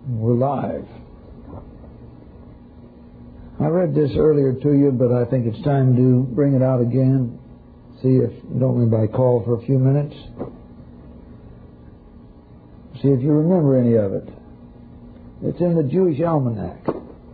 We're live. I read this earlier to you, but I think it's time to bring it out again. See if you don't mind by call for a few minutes. See if you remember any of it. It's in the Jewish Almanac.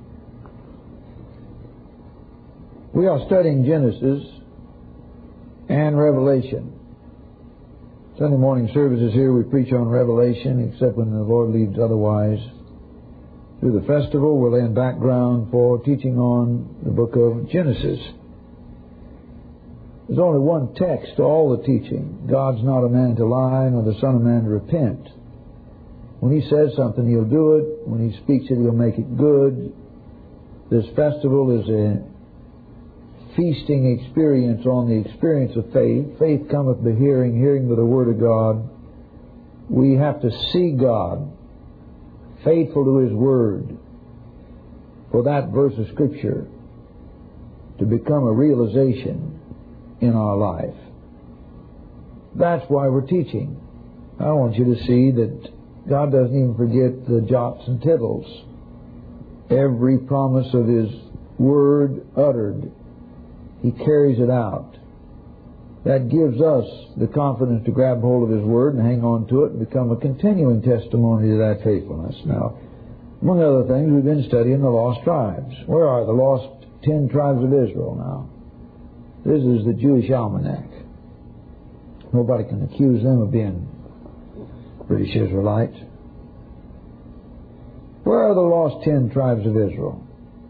We are studying Genesis and Revelation. Sunday morning services here, we preach on Revelation, except when the Lord leads otherwise. Through the festival, we're laying background for teaching on the book of Genesis. There's only one text to all the teaching. God's not a man to lie, nor the Son of Man to repent. When He says something, He'll do it. When He speaks it, He'll make it good. This festival is a feasting experience on the experience of faith. Faith cometh by hearing, hearing by the Word of God. We have to see God, faithful to His Word, for that verse of Scripture to become a realization in our life. That's why we're teaching. I want you to see that God doesn't even forget the jots and tittles. Every promise of His Word uttered, He carries it out. That gives us the confidence to grab hold of His Word and hang on to it and become a continuing testimony to that faithfulness. Now, among other things, we've been studying the lost tribes. Where are the lost 10 tribes of Israel now? This is the Jewish Almanac. Nobody can accuse them of being British Israelites. Where are the lost 10 tribes of Israel?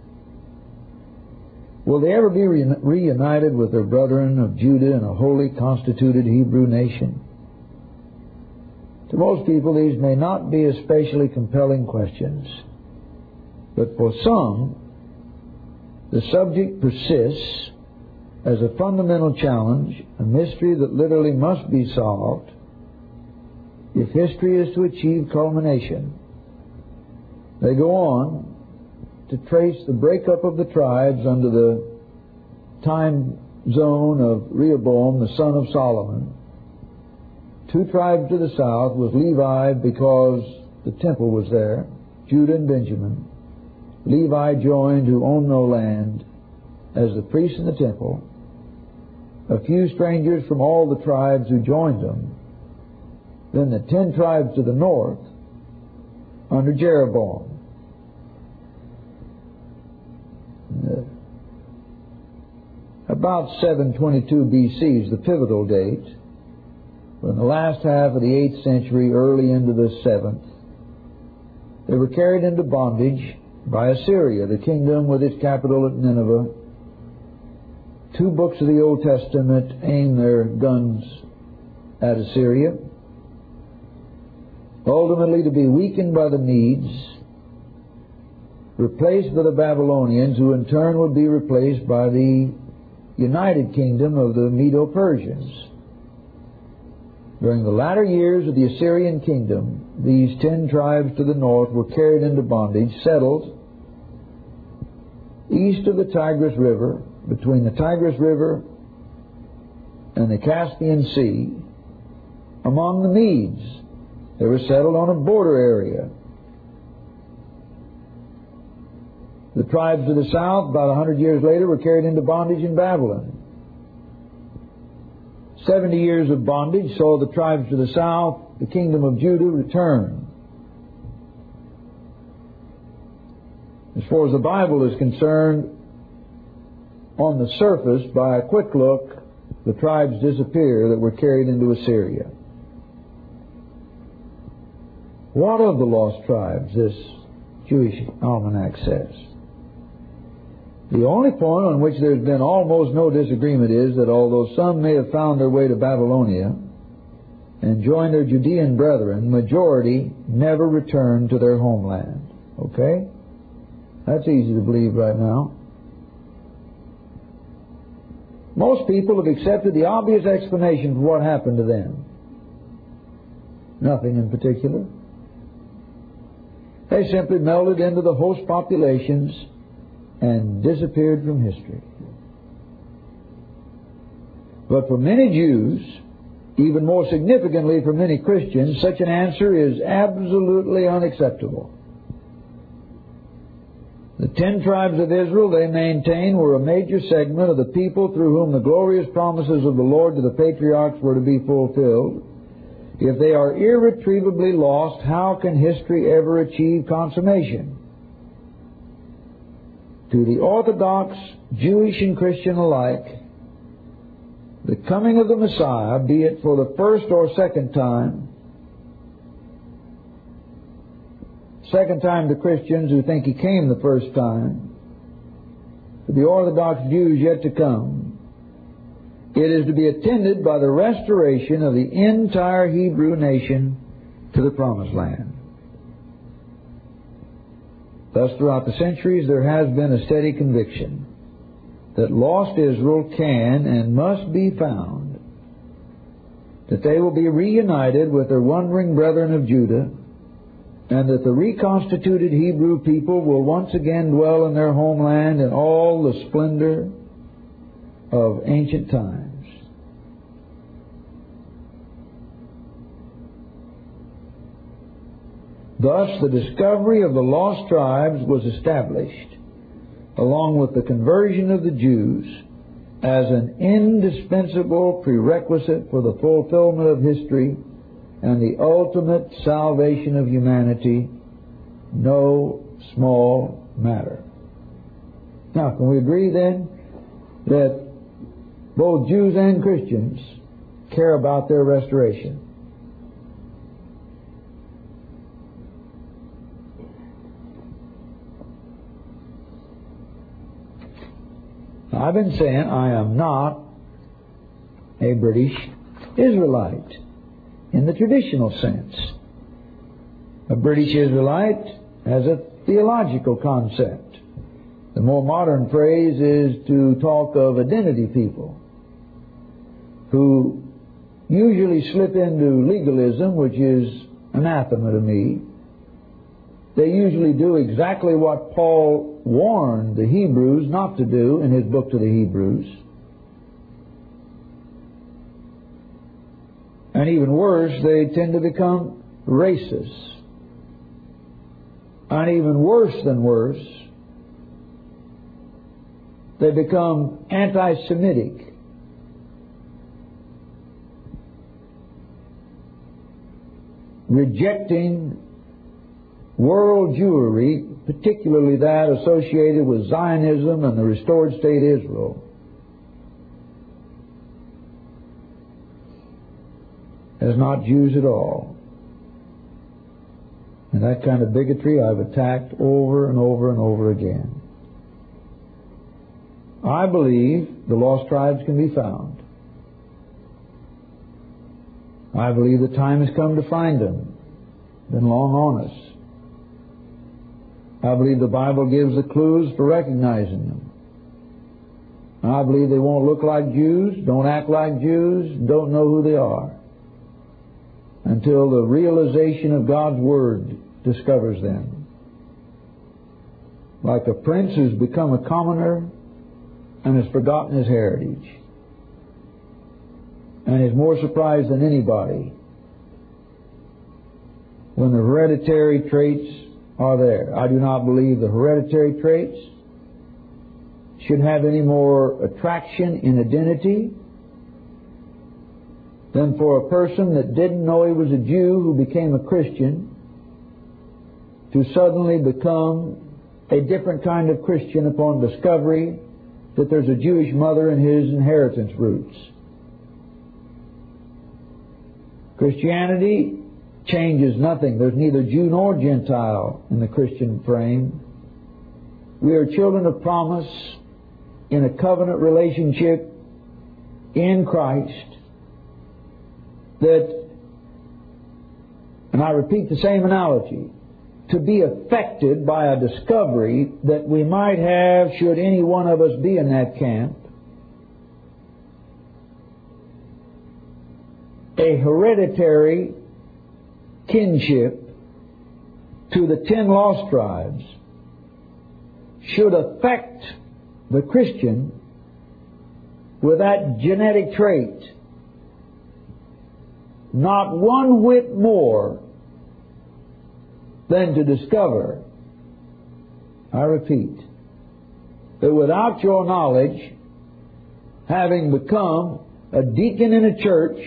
Will they ever be reunited with their brethren of Judah in a wholly constituted Hebrew nation? To most people, these may not be especially compelling questions. But for some, the subject persists as a fundamental challenge, a mystery that literally must be solved if history is to achieve culmination. They go on to trace the breakup of the tribes under the time zone of Rehoboam, the son of Solomon. 2 tribes to the south was Levi, because the temple was there, Judah and Benjamin. Levi joined, who owned no land, as the priests in the temple. A few strangers from all the tribes who joined them. Then the 10 tribes to the north under Jeroboam. About 722 BC is the pivotal date. In the last half of the 8th century, early into the 7th, they were carried into bondage by Assyria, the kingdom with its capital at Nineveh. 2 books of the Old Testament aim their guns at Assyria, ultimately to be weakened by the Medes, replaced by the Babylonians, who in turn would be replaced by the United Kingdom of the Medo-Persians. During the latter years of the Assyrian kingdom, these 10 tribes to the north were carried into bondage, settled east of the Tigris River, between the Tigris River and the Caspian Sea, among the Medes. They were settled on a border area. The tribes to the south, about 100 years later, were carried into bondage in Babylon. 70 years of bondage saw the tribes to the south, the kingdom of Judah, return. As far as the Bible is concerned, on the surface, by a quick look, the tribes disappear that were carried into Assyria. What of the lost tribes, this Jewish Almanac says? The only point on which there's been almost no disagreement is that although some may have found their way to Babylonia and joined their Judean brethren, majority never returned to their homeland. Okay? That's easy to believe right now. Most people have accepted the obvious explanation for what happened to them. Nothing in particular. They simply melded into the host populations and disappeared from history. But for many Jews, even more significantly for many Christians, such an answer is absolutely unacceptable. The 10 tribes of Israel, they maintain, were a major segment of the people through whom the glorious promises of the Lord to the patriarchs were to be fulfilled. If they are irretrievably lost, how can history ever achieve consummation? To the Orthodox, Jewish and Christian alike, the coming of the Messiah, be it for the first or second time to Christians who think He came the first time, to the Orthodox Jews yet to come, it is to be attended by the restoration of the entire Hebrew nation to the Promised Land. Thus, throughout the centuries, there has been a steady conviction that lost Israel can and must be found, that they will be reunited with their wandering brethren of Judah, and that the reconstituted Hebrew people will once again dwell in their homeland in all the splendor of ancient times. Thus, the discovery of the lost tribes was established, along with the conversion of the Jews, as an indispensable prerequisite for the fulfillment of history and the ultimate salvation of humanity, no small matter. Now, can we agree then that both Jews and Christians care about their restoration? I've been saying I am not a British Israelite in the traditional sense. A British Israelite has a theological concept. The more modern phrase is to talk of identity people who usually slip into legalism, which is anathema to me. They usually do exactly what Paul warned the Hebrews not to do in his book to the Hebrews. And even worse, they tend to become racists. And even worse than worse, they become anti-Semitic. Rejecting world Jewry, particularly that associated with Zionism and the restored state Israel, as not Jews at all. And that kind of bigotry I've attacked over and over and over again. I believe the lost tribes can be found. I believe the time has come to find them. Been long on us. I believe the Bible gives the clues for recognizing them. I believe they won't look like Jews, don't act like Jews, don't know who they are, until the realization of God's Word discovers them. Like a prince who's become a commoner and has forgotten his heritage, and is more surprised than anybody when the hereditary traits are there. I do not believe the hereditary traits should have any more attraction in identity than for a person that didn't know he was a Jew who became a Christian to suddenly become a different kind of Christian upon discovery that there's a Jewish mother in his inheritance roots. Christianity changes nothing. There's neither Jew nor Gentile in the Christian frame. We are children of promise in a covenant relationship in Christ that, and I repeat the same analogy, to be affected by a discovery that we might have should any one of us be in that camp, a hereditary kinship to the 10 lost tribes should affect the Christian with that genetic trait not one whit more than to discover I repeat, that without your knowledge, having become a deacon in a church,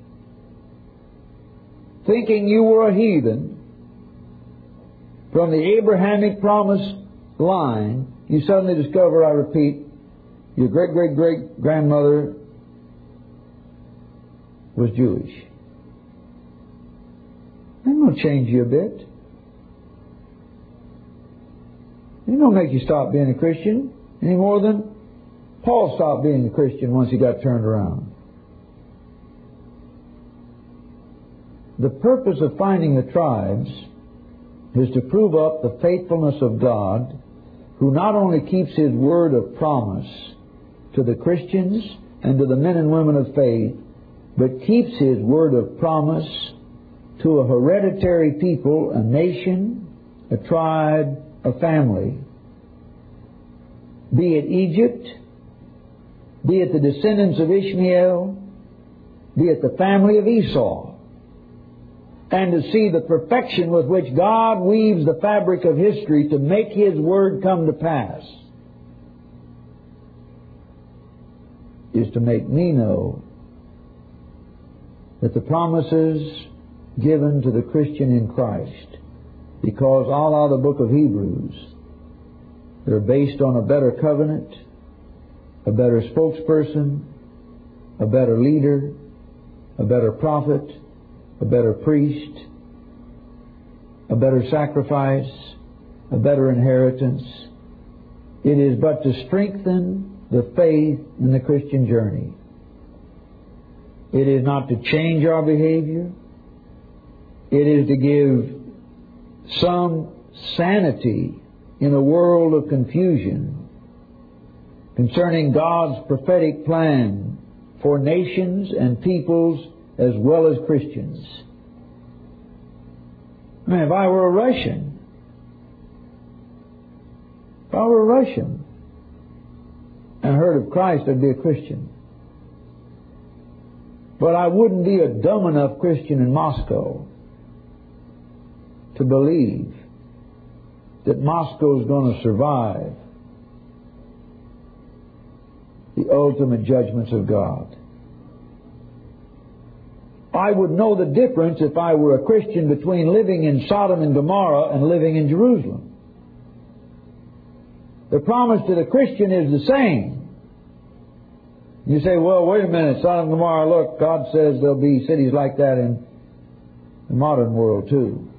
thinking you were a heathen, from the Abrahamic promised line, you suddenly discover, I repeat, your great-great-great-grandmother was Jewish. That won't change you a bit. It don't make you stop being a Christian any more than Paul stopped being a Christian once he got turned around. The purpose of finding the tribes is to prove up the faithfulness of God, who not only keeps His word of promise to the Christians and to the men and women of faith, but keeps His word of promise to a hereditary people, a nation, a tribe, a family, be it Egypt, be it the descendants of Ishmael, be it the family of Esau, and to see the perfection with which God weaves the fabric of history to make His word come to pass, is to make me know that the promises given to the Christian in Christ, because all out of the book of Hebrews, they're based on a better covenant, a better spokesperson, a better leader, a better prophet, a better priest, a better sacrifice, a better inheritance. It is but to strengthen the faith in the Christian journey. It is not to change our behavior. It is to give some sanity in a world of confusion concerning God's prophetic plan for nations and peoples as well as Christians. I mean, if I were a Russian and heard of Christ, I'd be a Christian. But I wouldn't be a dumb enough Christian in Moscow to believe that Moscow is going to survive the ultimate judgments of God. I would know the difference if I were a Christian between living in Sodom and Gomorrah and living in Jerusalem. The promise to the Christian is the same. You say, well, wait a minute, Sodom and Gomorrah, look, God says there'll be cities like that in the modern world too.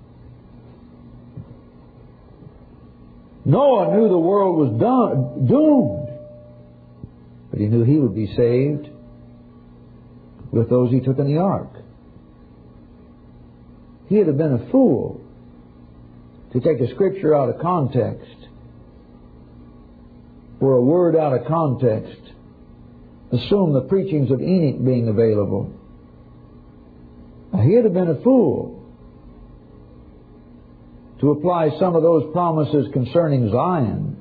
Noah knew the world was doomed, but he knew he would be saved with those he took in the ark. He'd have been a fool to take a scripture out of context or a word out of context, assume the preachings of Enoch being available. He'd have been a fool to apply some of those promises concerning Zion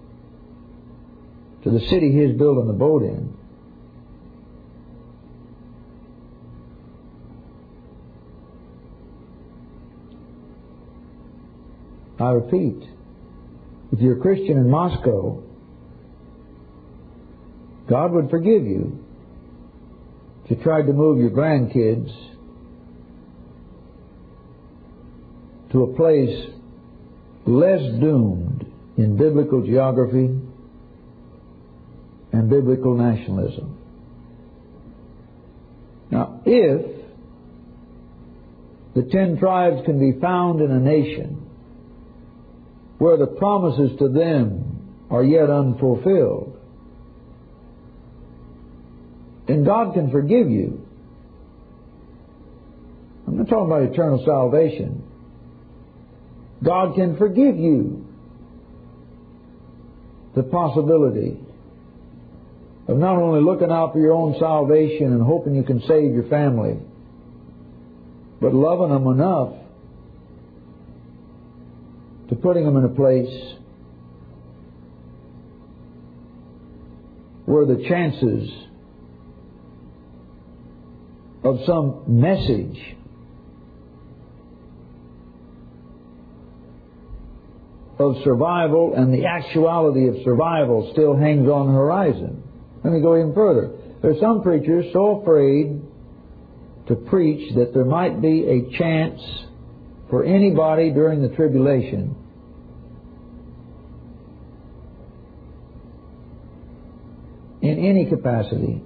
to the city he is building the boat in. I repeat, if you're a Christian in Moscow, God would forgive you if you tried to move your grandkids to a place less doomed in biblical geography and biblical nationalism. Now, if the 10 tribes can be found in a nation where the promises to them are yet unfulfilled, then God can forgive you. I'm not talking about eternal salvation. God can forgive you the possibility of not only looking out for your own salvation and hoping you can save your family, but loving them enough to putting them in a place where the chances of some message of survival and the actuality of survival still hangs on the horizon. Let me go even further. There are some preachers so afraid to preach that there might be a chance for anybody during the tribulation in any capacity.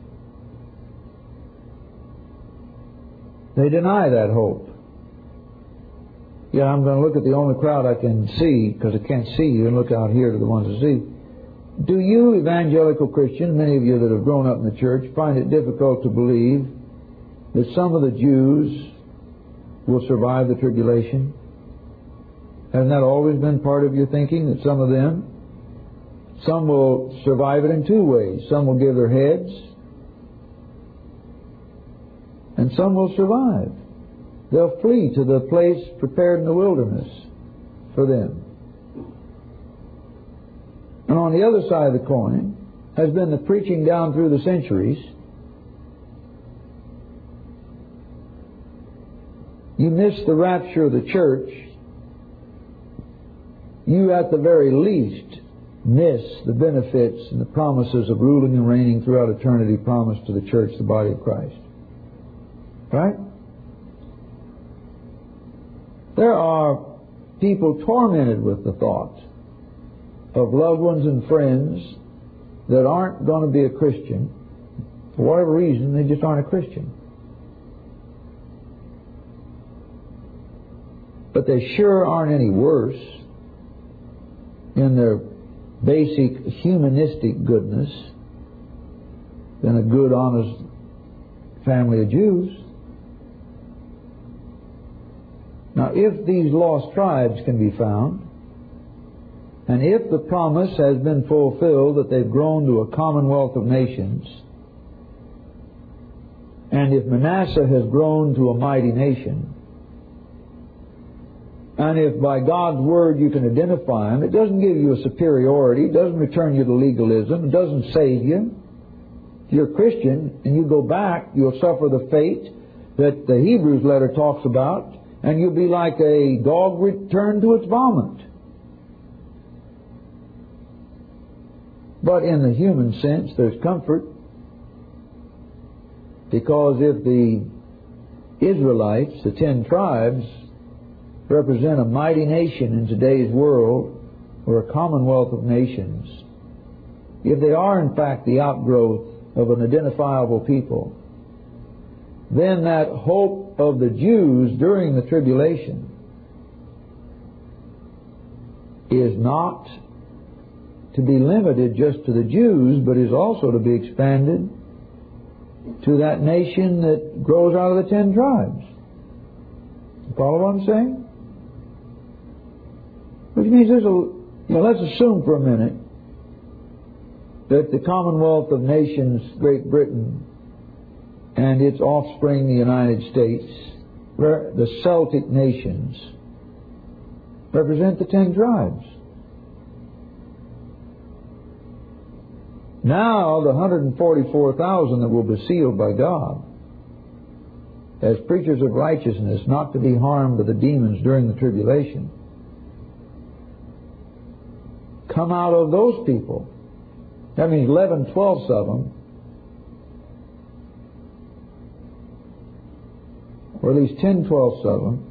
They deny that hope. Yeah, I'm going to look at the only crowd I can see, because I can't see you, and look out here to the ones I see. Do you evangelical Christians, many of you that have grown up in the church, find it difficult to believe that some of the Jews will survive the tribulation? Hasn't that always been part of your thinking, that some of them? Some will survive it in two ways. Some will give their heads, and some will survive. They'll flee to the place prepared in the wilderness for them. And on the other side of the coin has been the preaching down through the centuries. You miss the rapture of the church, you at the very least miss the benefits and the promises of ruling and reigning throughout eternity promised to the church, the body of Christ. Right? There are people tormented with the thought of loved ones and friends that aren't going to be a Christian. For whatever reason, they just aren't a Christian. But they sure aren't any worse in their basic humanistic goodness than a good, honest family of Jews. Now, if these lost tribes can be found, and if the promise has been fulfilled that they've grown to a commonwealth of nations, and if Manasseh has grown to a mighty nation, and if by God's Word you can identify them, it doesn't give you a superiority, it doesn't return you to legalism, it doesn't save you. If you're a Christian and you go back, you'll suffer the fate that the Hebrews letter talks about, and you'll be like a dog returned to its vomit. But in the human sense, there's comfort, because if the Israelites, the 10 tribes, represent a mighty nation in today's world, or a commonwealth of nations, if they are in fact the outgrowth of an identifiable people, then that hope of the Jews during the tribulation is not to be limited just to the Jews, but is also to be expanded to that nation that grows out of the 10 tribes. You follow what I'm saying? Which means there's let's assume for a minute that the Commonwealth of Nations, Great Britain, and its offspring, the United States, the Celtic nations, represent the 10 tribes. Now, the 144,000 that will be sealed by God as preachers of righteousness, not to be harmed by the demons during the tribulation, come out of those people. That means 11/12 of them, or at least 10/12 of them,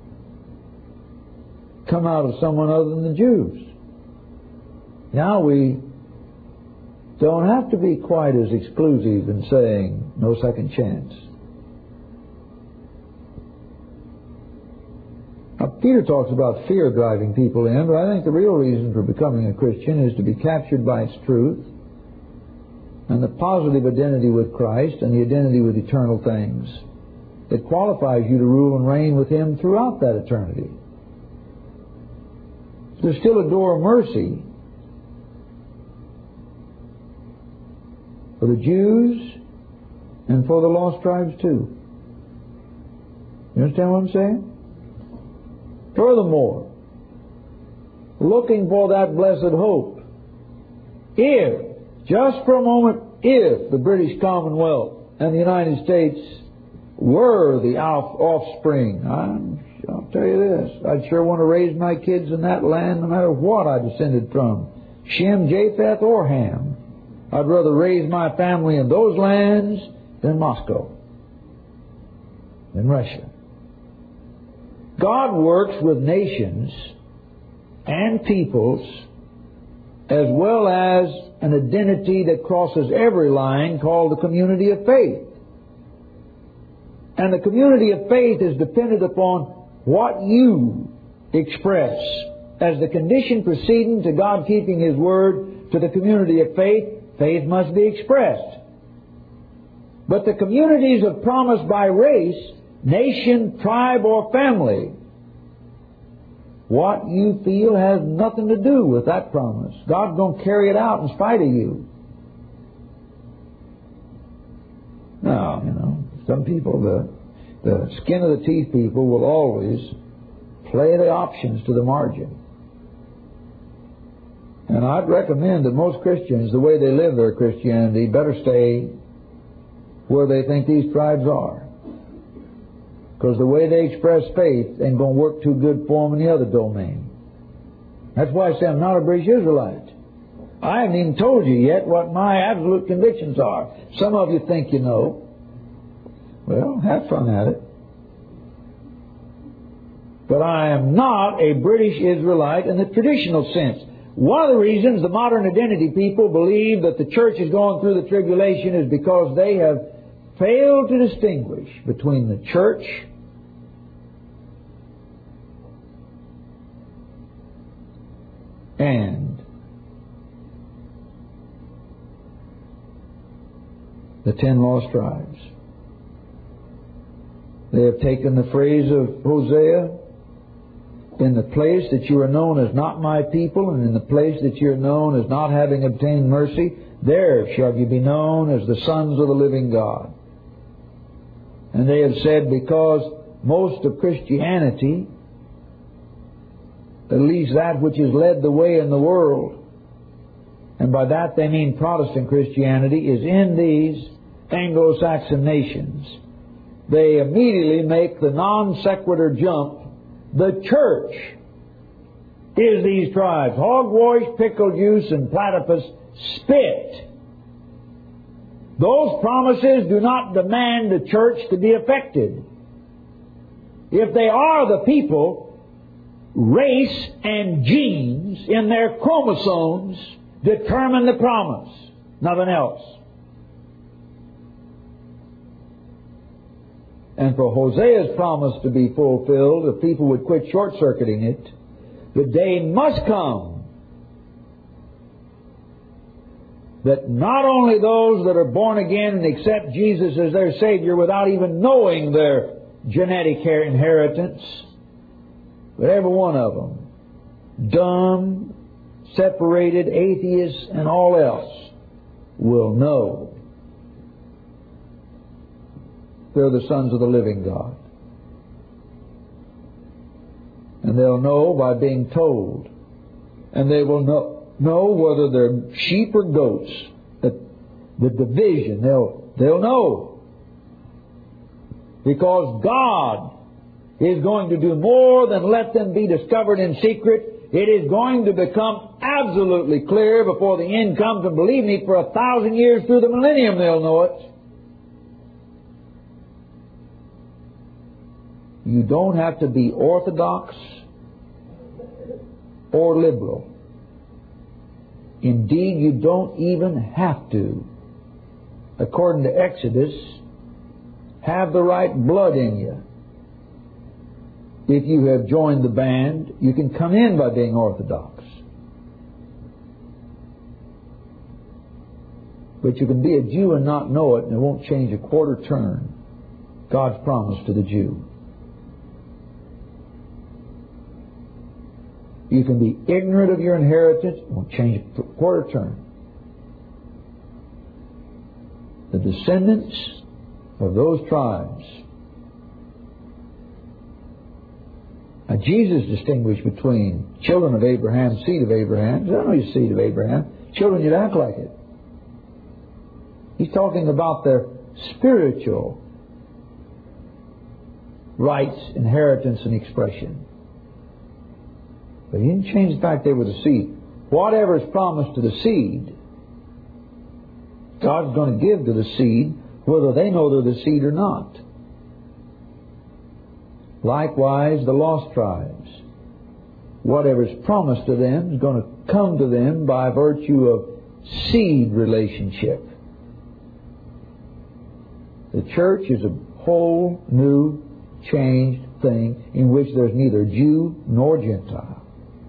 come out of someone other than the Jews. Now we don't have to be quite as exclusive in saying no second chance. Now, Peter talks about fear driving people in, but I think the real reason for becoming a Christian is to be captured by its truth and the positive identity with Christ and the identity with eternal things that qualifies you to rule and reign with Him throughout that eternity. There's still a door of mercy for the Jews and for the lost tribes too. You understand what I'm saying? Furthermore, looking for that blessed hope, if, just for a moment, if the British Commonwealth and the United States were the offspring, I'm I'll tell you this, I'd sure want to raise my kids in that land no matter what I descended from, Shem, Japheth, or Ham. I'd rather raise my family in those lands than Moscow, than Russia. God works with nations and peoples as well as an identity that crosses every line called the community of faith. And the community of faith is dependent upon what you express as the condition preceding to God keeping His Word. To the community of faith, faith must be expressed. But the communities of promise by race, nation, tribe, or family, what you feel has nothing to do with that promise. God's going to carry it out in spite of you. Now, some people, the skin of the teeth people will always play the options to the margin. And I'd recommend that most Christians, the way they live their Christianity, better stay where they think these tribes are. Because the way they express faith ain't going to work too good for them in the other domain. That's why I say I'm not a British Israelite. I haven't even told you yet what my absolute convictions are. Some of you think you know. Well, have fun at it. But I am not a British Israelite in the traditional sense. One of the reasons the modern identity people believe that the church is going through the tribulation is because they have failed to distinguish between the church and the 10 lost tribes. They have taken the phrase of Hosea, in the place that you are known as not my people, and in the place that you are known as not having obtained mercy, there shall you be known as the sons of the living God. And they have said, because most of Christianity, at least that which has led the way in the world, and by that they mean Protestant Christianity, is in these Anglo-Saxon nations, they immediately make the non sequitur jump. The church is these tribes. Hogwash, pickle juice, and platypus spit. Those promises do not demand the church to be affected. If they are the people, race and genes in their chromosomes determine the promise, nothing else. And for Hosea's promise to be fulfilled, if people would quit short-circuiting it, the day must come that not only those that are born again and accept Jesus as their Savior without even knowing their genetic inheritance, but every one of them, dumb, separated, atheists, and all else, will know they're the sons of the living God. And they'll know by being told. And they will know whether they're sheep or goats. The division, they'll know. Because God is going to do more than let them be discovered in secret. It is going to become absolutely clear before the end comes. And believe me, for 1,000 years through the millennium they'll know it. You don't have to be orthodox or liberal. Indeed, you don't even have to, according to Exodus, have the right blood in you. If you have joined the band, you can come in by being orthodox. But you can be a Jew and not know it, and it won't change a quarter turn God's promise to the Jew. You can be ignorant of your inheritance, it won't change a quarter turn. The descendants of those tribes. Now, Jesus distinguished between children of Abraham, seed of Abraham. I know you're seed of Abraham. Children, you'd act like it. He's talking about their spiritual rights, inheritance, and expression. But he didn't change the fact they were the seed. Whatever is promised to the seed, God's going to give to the seed, whether they know they're the seed or not. Likewise, the lost tribes. Whatever is promised to them is going to come to them by virtue of seed relationship. The church is a whole new, changed thing in which there's neither Jew nor Gentile.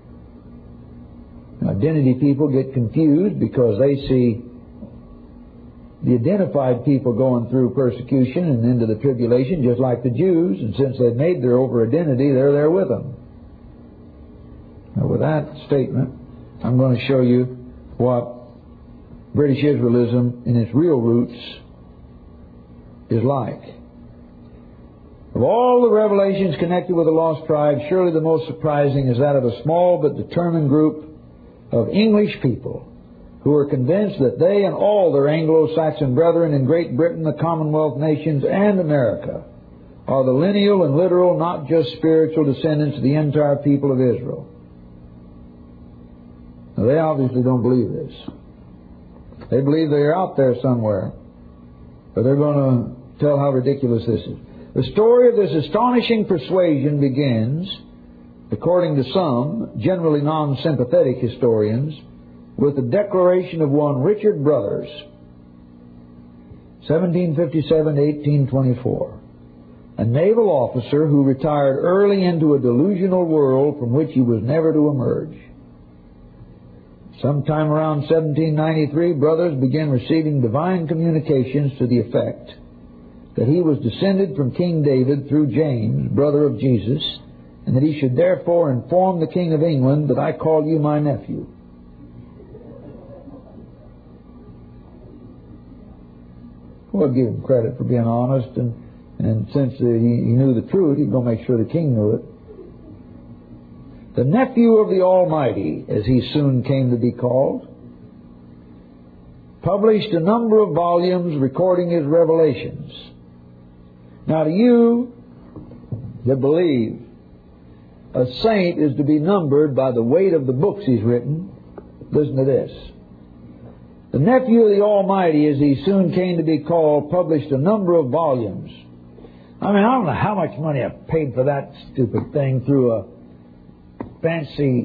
Identity people get confused because they see the identified people going through persecution and into the tribulation just like the Jews, and since they've made their over-identity, they're there with them. Now, with that statement, I'm going to show you what British Israelism in its real roots is like. Of all the revelations connected with the lost tribes, surely the most surprising is that of a small but determined group of English people who are convinced that they and all their Anglo-Saxon brethren in Great Britain, the Commonwealth nations, and America are the lineal and literal, not just spiritual, descendants of the entire people of Israel. Now, they obviously don't believe this. They believe they're out there somewhere, but they're going to tell how ridiculous this is. The story of this astonishing persuasion begins, according to some, generally non-sympathetic historians, with the declaration of one Richard Brothers, 1757-1824, a naval officer who retired early into a delusional world from which he was never to emerge. Sometime around 1793, Brothers began receiving divine communications to the effect that he was descended from King David through James, brother of Jesus, and that he should therefore inform the King of England that I call you my nephew. We'll give him credit for being honest, and since he knew the truth, he'd go make sure the king knew it. The nephew of the Almighty, as he soon came to be called, published a number of volumes recording his revelations. Now, to you that believe a saint is to be numbered by the weight of the books he's written, listen to this. The nephew of the Almighty, as he soon came to be called, published a number of volumes. I mean, I don't know how much money I paid for that stupid thing through a fancy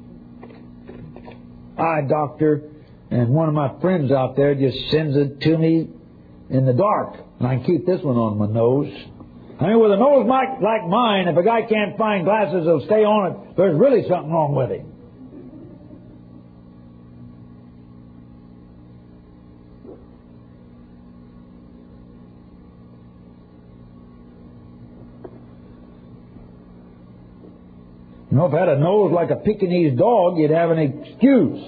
eye doctor, and one of my friends out there just sends it to me in the dark, and I can keep this one on my nose. I mean, with a nose like mine, if a guy can't find glasses that'll stay on it, there's really something wrong with him. You know, if I had a nose like a Pekingese dog, you'd have an excuse.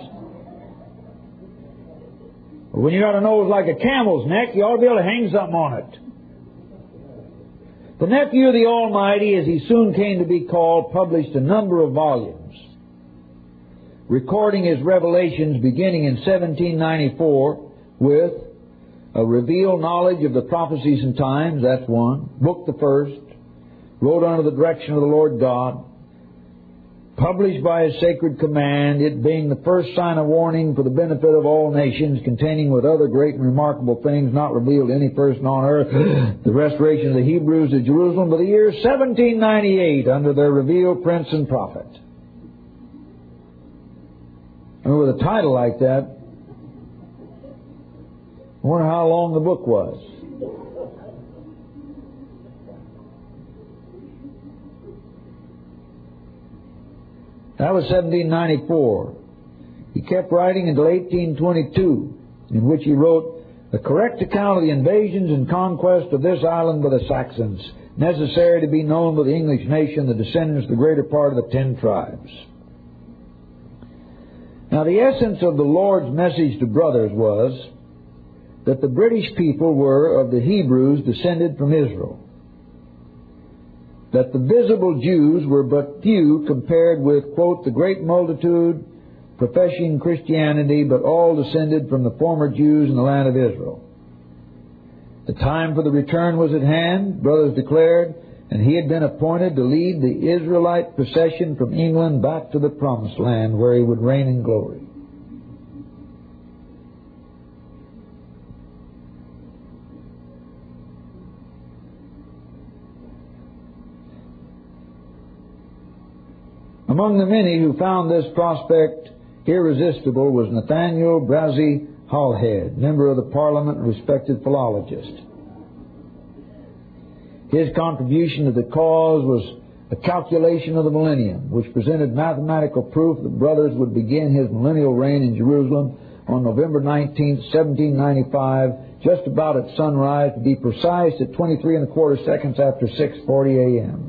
But when you got a nose like a camel's neck, you ought to be able to hang something on it. The nephew of the Almighty, as he soon came to be called, published a number of volumes, recording his revelations beginning in 1794 with a revealed knowledge of the prophecies and times, that's one. Book the first, wrote under the direction of the Lord God, published by His sacred command, it being the first sign of warning for the benefit of all nations, containing with other great and remarkable things not revealed to any person on earth, the restoration of the Hebrews to Jerusalem by the year 1798 under their revealed prince and prophet. And with a title like that, I wonder how long the book was. That was 1794. He kept writing until 1822, in which he wrote a correct account of the invasions and conquest of this island by the Saxons, necessary to be known by the English nation, the descendants of the greater part of the 10 tribes. Now, the essence of the Lord's message to Brothers was that the British people were of the Hebrews descended from Israel, that the visible Jews were but few compared with, quote, the great multitude professing Christianity, but all descended from the former Jews in the land of Israel. The time for the return was at hand, Brothers declared, And he had been appointed to lead the Israelite procession from England back to the Promised Land, where he would reign in glory. Among the many who found this prospect irresistible was Nathaniel Brassey Halhed, member of the Parliament and respected philologist. His contribution to the cause was a calculation of the millennium, which presented mathematical proof that Brothers would begin his millennial reign in Jerusalem on November 19, 1795, just about at sunrise, to be precise at 23 1/4 seconds after 6:40 a.m.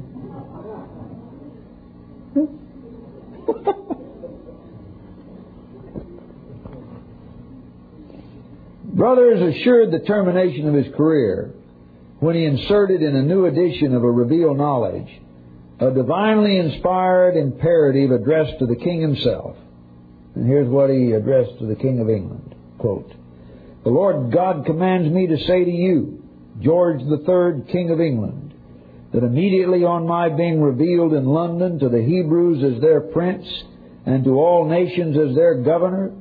Brothers assured the termination of his career when he inserted in a new edition of A Revealed Knowledge a divinely inspired imperative addressed to the King himself. And here's what he addressed to the King of England. Quote, "The Lord God commands me to say to you, George III, King of England, that immediately on my being revealed in London to the Hebrews as their prince and to all nations as their governor,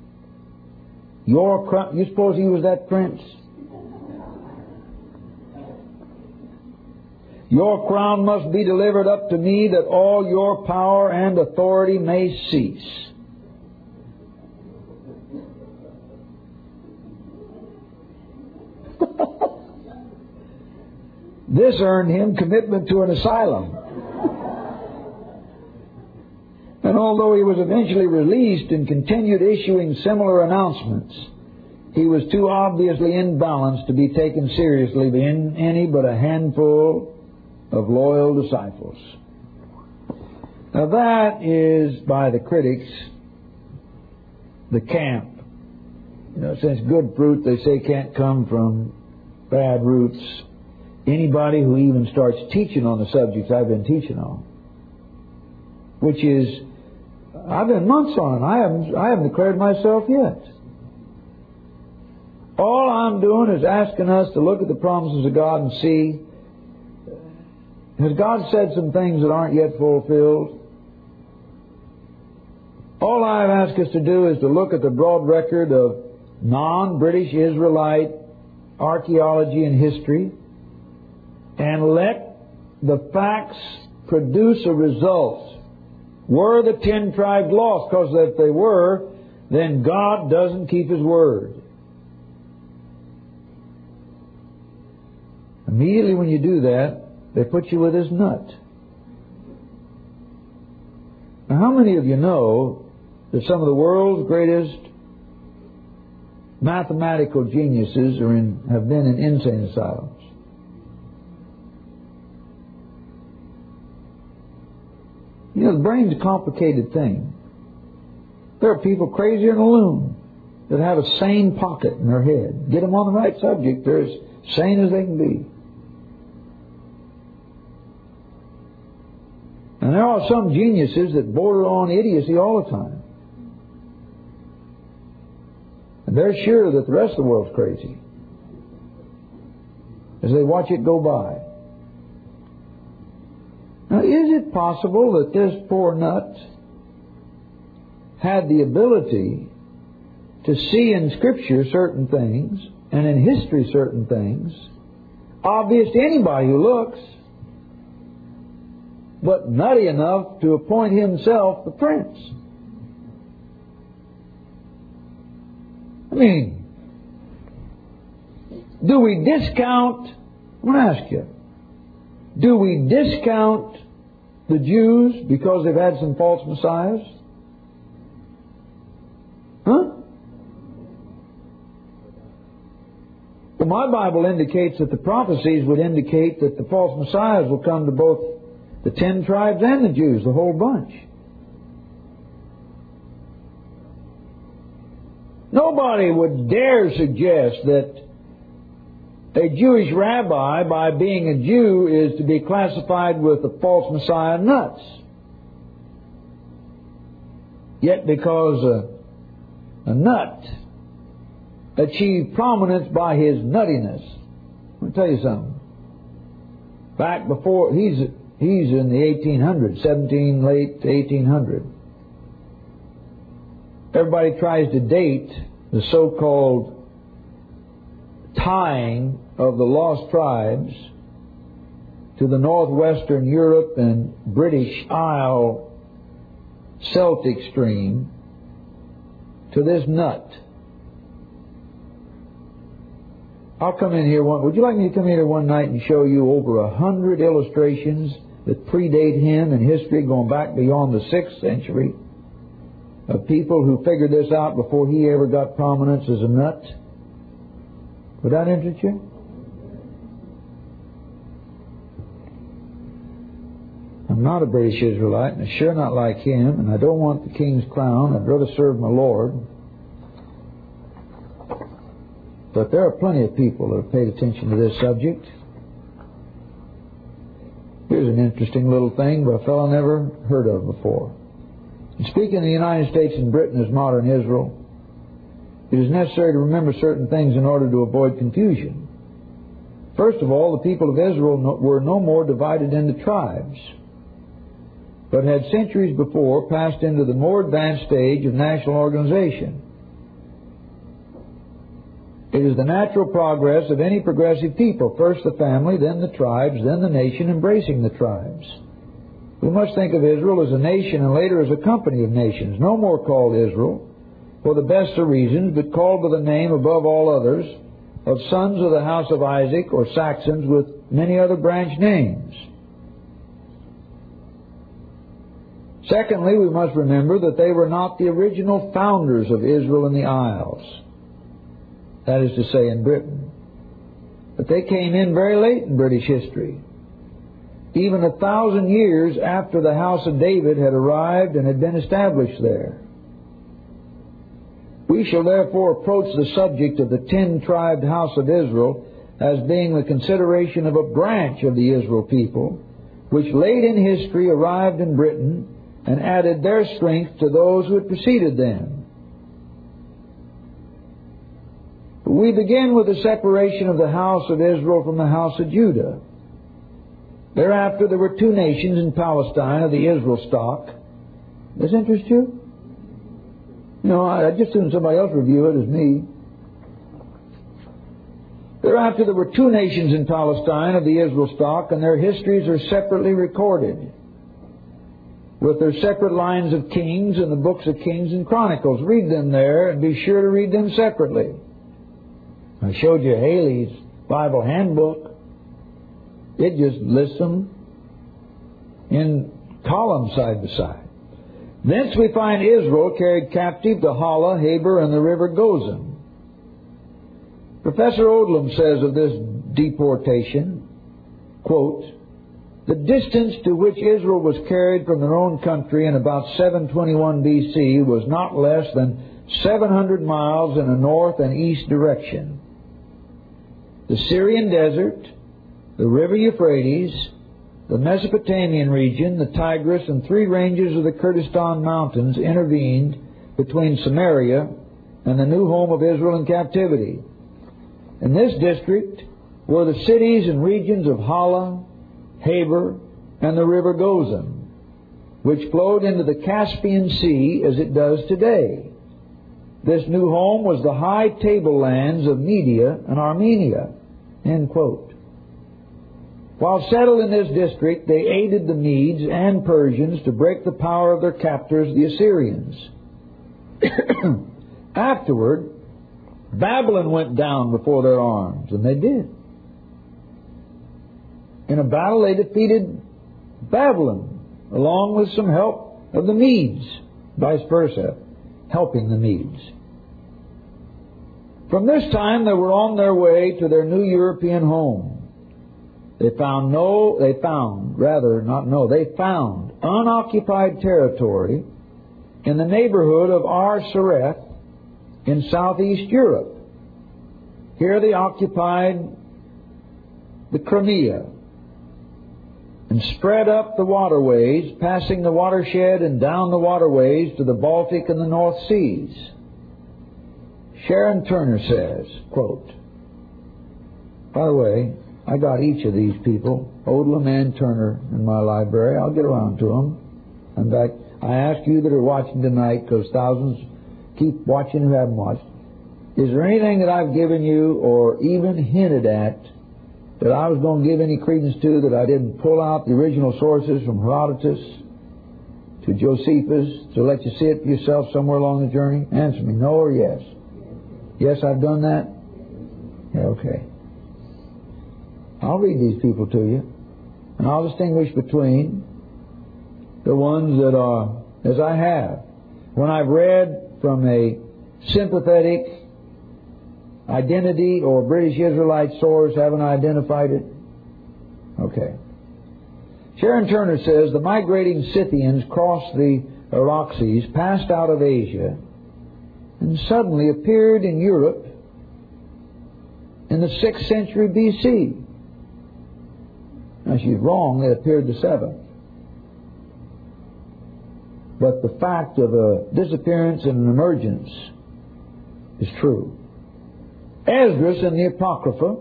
you suppose he was that prince? Your crown must be delivered up to me, that all your power and authority may cease." This earned him commitment to an asylum. And although he was eventually released and continued issuing similar announcements, he was too obviously imbalanced to be taken seriously by any but a handful of loyal disciples. Now that is, by the critics, the camp. Since good fruit, they say, can't come from bad roots. Anybody who even starts teaching on the subjects I've been teaching on, which is, I've been months on it. I haven't declared myself yet. All I'm doing is asking us to look at the promises of God and see, has God said some things that aren't yet fulfilled? All I've asked us to do is to look at the broad record of non-British Israelite archaeology and history and let the facts produce a result. Were the 10 tribes lost? Because if they were, then God doesn't keep His word. Immediately when you do that, they put you with His nut. Now, how many of you know that some of the world's greatest mathematical geniuses have been in insane asylums? The brain's a complicated thing. There are people crazier than a loon that have a sane pocket in their head. Get them on the right subject, they're as sane as they can be. And there are some geniuses that border on idiocy all the time. And they're sure that the rest of the world's crazy as they watch it go by. Now, is it possible that this poor nut had the ability to see in Scripture certain things and in history certain things, obvious to anybody who looks, but nutty enough to appoint himself the prince? I mean, do we discount, I'm going to ask you, do we discount the Jews because they've had some false messiahs? Huh? Well, my Bible indicates that the prophecies would indicate that the false messiahs will come to both the 10 tribes and the Jews, the whole bunch. Nobody would dare suggest that a Jewish rabbi, by being a Jew, is to be classified with the false messiah nuts. Yet because a nut achieved prominence by his nuttiness, I'll tell you something. back before, he's in the 1800s, late 1800. Everybody tries to date the so-called tying of the lost tribes to the northwestern Europe and British Isle Celtic stream to this nut. I'll come in here would you like me to come in here one night and show you over 100 illustrations that predate him in history going back beyond the 6th century of people who figured this out before he ever got prominence as a nut? Would that interest you? I'm not a British Israelite, and I'm sure not like him, and I don't want the king's crown. I'd rather serve my Lord. But there are plenty of people that have paid attention to this subject. Here's an interesting little thing by a fellow I never heard of before. In speaking of the United States and Britain as modern Israel, it is necessary to remember certain things in order to avoid confusion. First of all, the people of Israel were no more divided into tribes, but had centuries before passed into the more advanced stage of national organization. It is the natural progress of any progressive people. First the family, then the tribes, then the nation embracing the tribes. We must think of Israel as a nation and later as a company of nations, no more called Israel for the best of reasons, but called by the name above all others of sons of the house of Isaac, or Saxons, with many other branch names. Secondly, we must remember that they were not the original founders of Israel in the Isles. That is to say, in Britain. But they came in very late in British history, even 1,000 years after the house of David had arrived and had been established there. We shall therefore approach the subject of the 10-tribed house of Israel as being the consideration of a branch of the Israel people, which late in history arrived in Britain and added their strength to those who had preceded them. We begin with the separation of the house of Israel from the house of Judah. Thereafter there were 2 nations in Palestine of the Israel stock. Does this interest you? No, I just assumed somebody else review it as me. Thereafter there were 2 nations in Palestine of the Israel stock, and their histories are separately recorded, with their separate lines of kings in the books of Kings and Chronicles. Read them there, and be sure to read them separately. I showed you Haley's Bible Handbook. It just lists them in columns side by side. Thence we find Israel carried captive to Hala, Habor, and the river Gozan. Professor Odlum says of this deportation, quote, "The distance to which Israel was carried from their own country in about 721 B.C. was not less than 700 miles in a north and east direction. The Syrian desert, the river Euphrates, the Mesopotamian region, the Tigris, and 3 ranges of the Kurdistan mountains intervened between Samaria and the new home of Israel in captivity. In this district were the cities and regions of Hala, Habor, and the river Gozan, which flowed into the Caspian Sea as it does today. This new home was the high tablelands of Media and Armenia." End quote. While settled in this district, they aided the Medes and Persians to break the power of their captors, the Assyrians. Afterward, Babylon went down before their arms, and they did. In a battle, they defeated Babylon, along with some help of the Medes, vice versa, helping the Medes. From this time, they were on their way to their new European home. They found unoccupied territory in the neighborhood of Ar-Sareth in southeast Europe. Here they occupied the Crimea and spread up the waterways, passing the watershed and down the waterways to the Baltic and the North Seas. Sharon Turner says, quote, by the way, I got each of these people, Odlum and Turner, in my library. I'll get around to them. In fact, I ask you that are watching tonight, because thousands keep watching who haven't watched, is there anything that I've given you or even hinted at that I was going to give any credence to that I didn't pull out the original sources from Herodotus to Josephus to let you see it yourself somewhere along the journey? Answer me, no or yes? Yes, I've done that? Yeah, okay. I'll read these people to you, and I'll distinguish between the ones that are, as I have, when I've read from a sympathetic identity or British Israelite source, haven't I identified it? Okay. Sharon Turner says the migrating Scythians crossed the Araxes, passed out of Asia, and suddenly appeared in Europe in the 6th century B.C. Now, she's wrong. They appeared the 7th. But the fact of a disappearance and an emergence is true. Esdras in the Apocrypha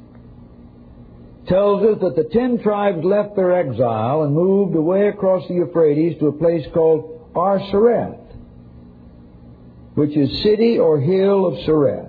tells us that the 10 tribes left their exile and moved away across the Euphrates to a place called Ar-Sareth, which is city or hill of Sareth.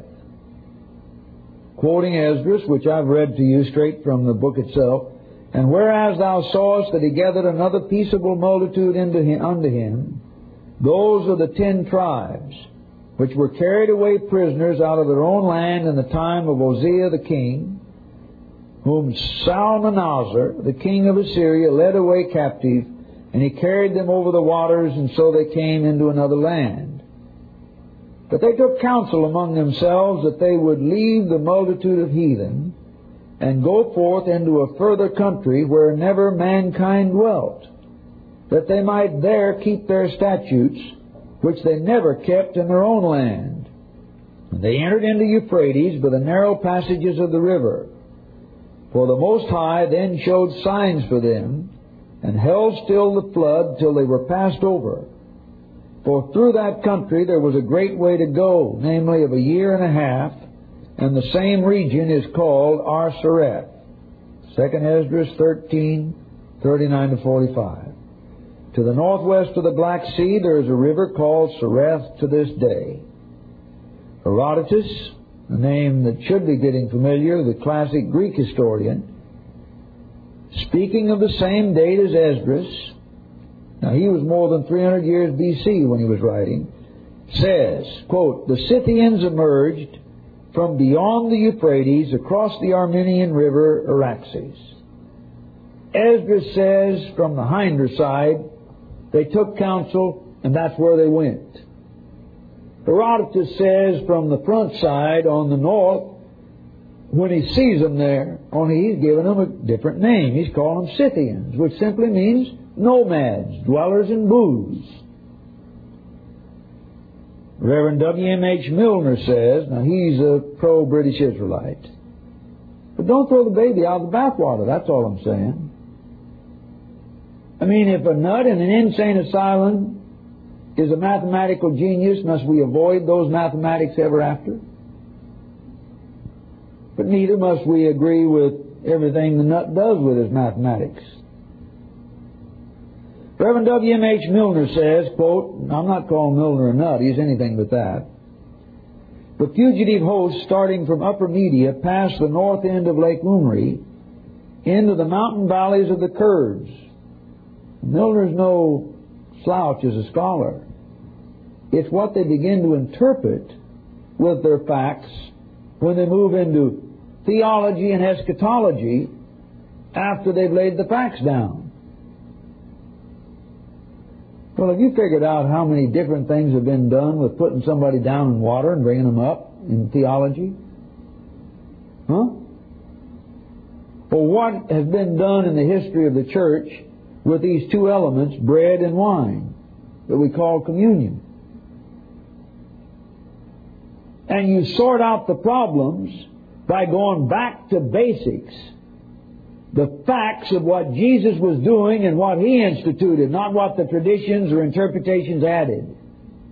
Quoting Esdras, which I've read to you straight from the book itself, and whereas thou sawest that he gathered another peaceable multitude unto him, those are the 10 tribes, which were carried away prisoners out of their own land in the time of Hosea the king, whom Salmanasar, the king of Assyria, led away captive, and he carried them over the waters, and so they came into another land. But they took counsel among themselves that they would leave the multitude of heathen and go forth into a further country where never mankind dwelt, that they might there keep their statutes, which they never kept in their own land. And they entered into Euphrates by the narrow passages of the river. For the Most High then showed signs for them, and held still the flood till they were passed over. For through that country there was a great way to go, namely of 1.5 years, and the same region is called Ar-Sareth. 2 Esdras 13, 39-45. To the northwest of the Black Sea there is a river called Sareth to this day. Herodotus, a name that should be getting familiar, the classic Greek historian, speaking of the same date as Esdras, now he was more than 300 years B.C. when he was writing, says, quote, the Scythians emerged from beyond the Euphrates across the Armenian river Araxes. Esdras says from the hinder side they took counsel and that's where they went. Herodotus says from the front side on the north, when he sees them there, only he's given them a different name. He's calling them Scythians, which simply means nomads, dwellers in booths. Reverend W.M.H. Milner says, now he's a pro-British Israelite, but don't throw the baby out of the bathwater, that's all I'm saying. I mean, if a nut in an insane asylum is a mathematical genius, must we avoid those mathematics ever after? But neither must we agree with everything the nut does with his mathematics. Reverend W.M.H. Milner says, quote, I'm not calling Milner a nut, he's anything but that. The fugitive host, starting from Upper Media, past the north end of Lake Umri, into the mountain valleys of the Kurds. Milner's no slouch as a scholar. It's what they begin to interpret with their facts when they move into theology and eschatology after they've laid the facts down. Well, have you figured out how many different things have been done with putting somebody down in water and bringing them up in theology? Huh? Well, what has been done in the history of the church with these two elements, bread and wine, that we call communion? And you sort out the problems by going back to basics. The facts of what Jesus was doing and what He instituted, not what the traditions or interpretations added.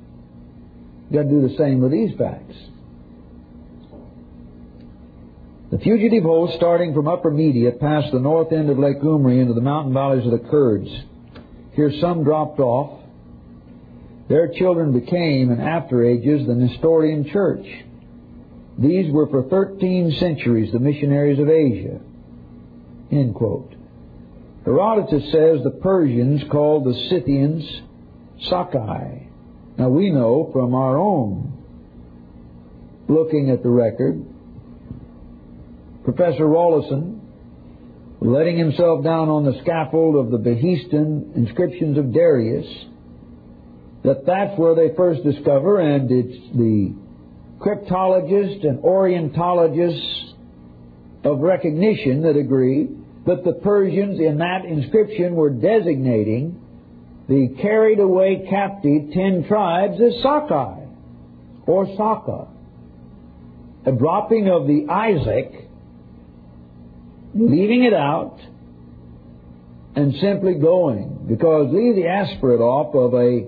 You've got to do the same with these facts. The fugitive host, starting from Upper Media, passed the north end of Lake Umri into the mountain valleys of the Kurds. Here some dropped off. Their children became, in after ages, the Nestorian Church. These were for 13 centuries the missionaries of Asia. End quote. Herodotus says the Persians called the Scythians Sakai. Now we know from our own looking at the record, Professor Rawlinson, letting himself down on the scaffold of the Behistun inscriptions of Darius, that's where they first discover, and it's the cryptologists and Orientologists of recognition that agree that the Persians in that inscription were designating the carried away captive 10 tribes as Sakai or Saka. A dropping of the Isaac, leaving it out, and simply going. Because leave the aspirate off of a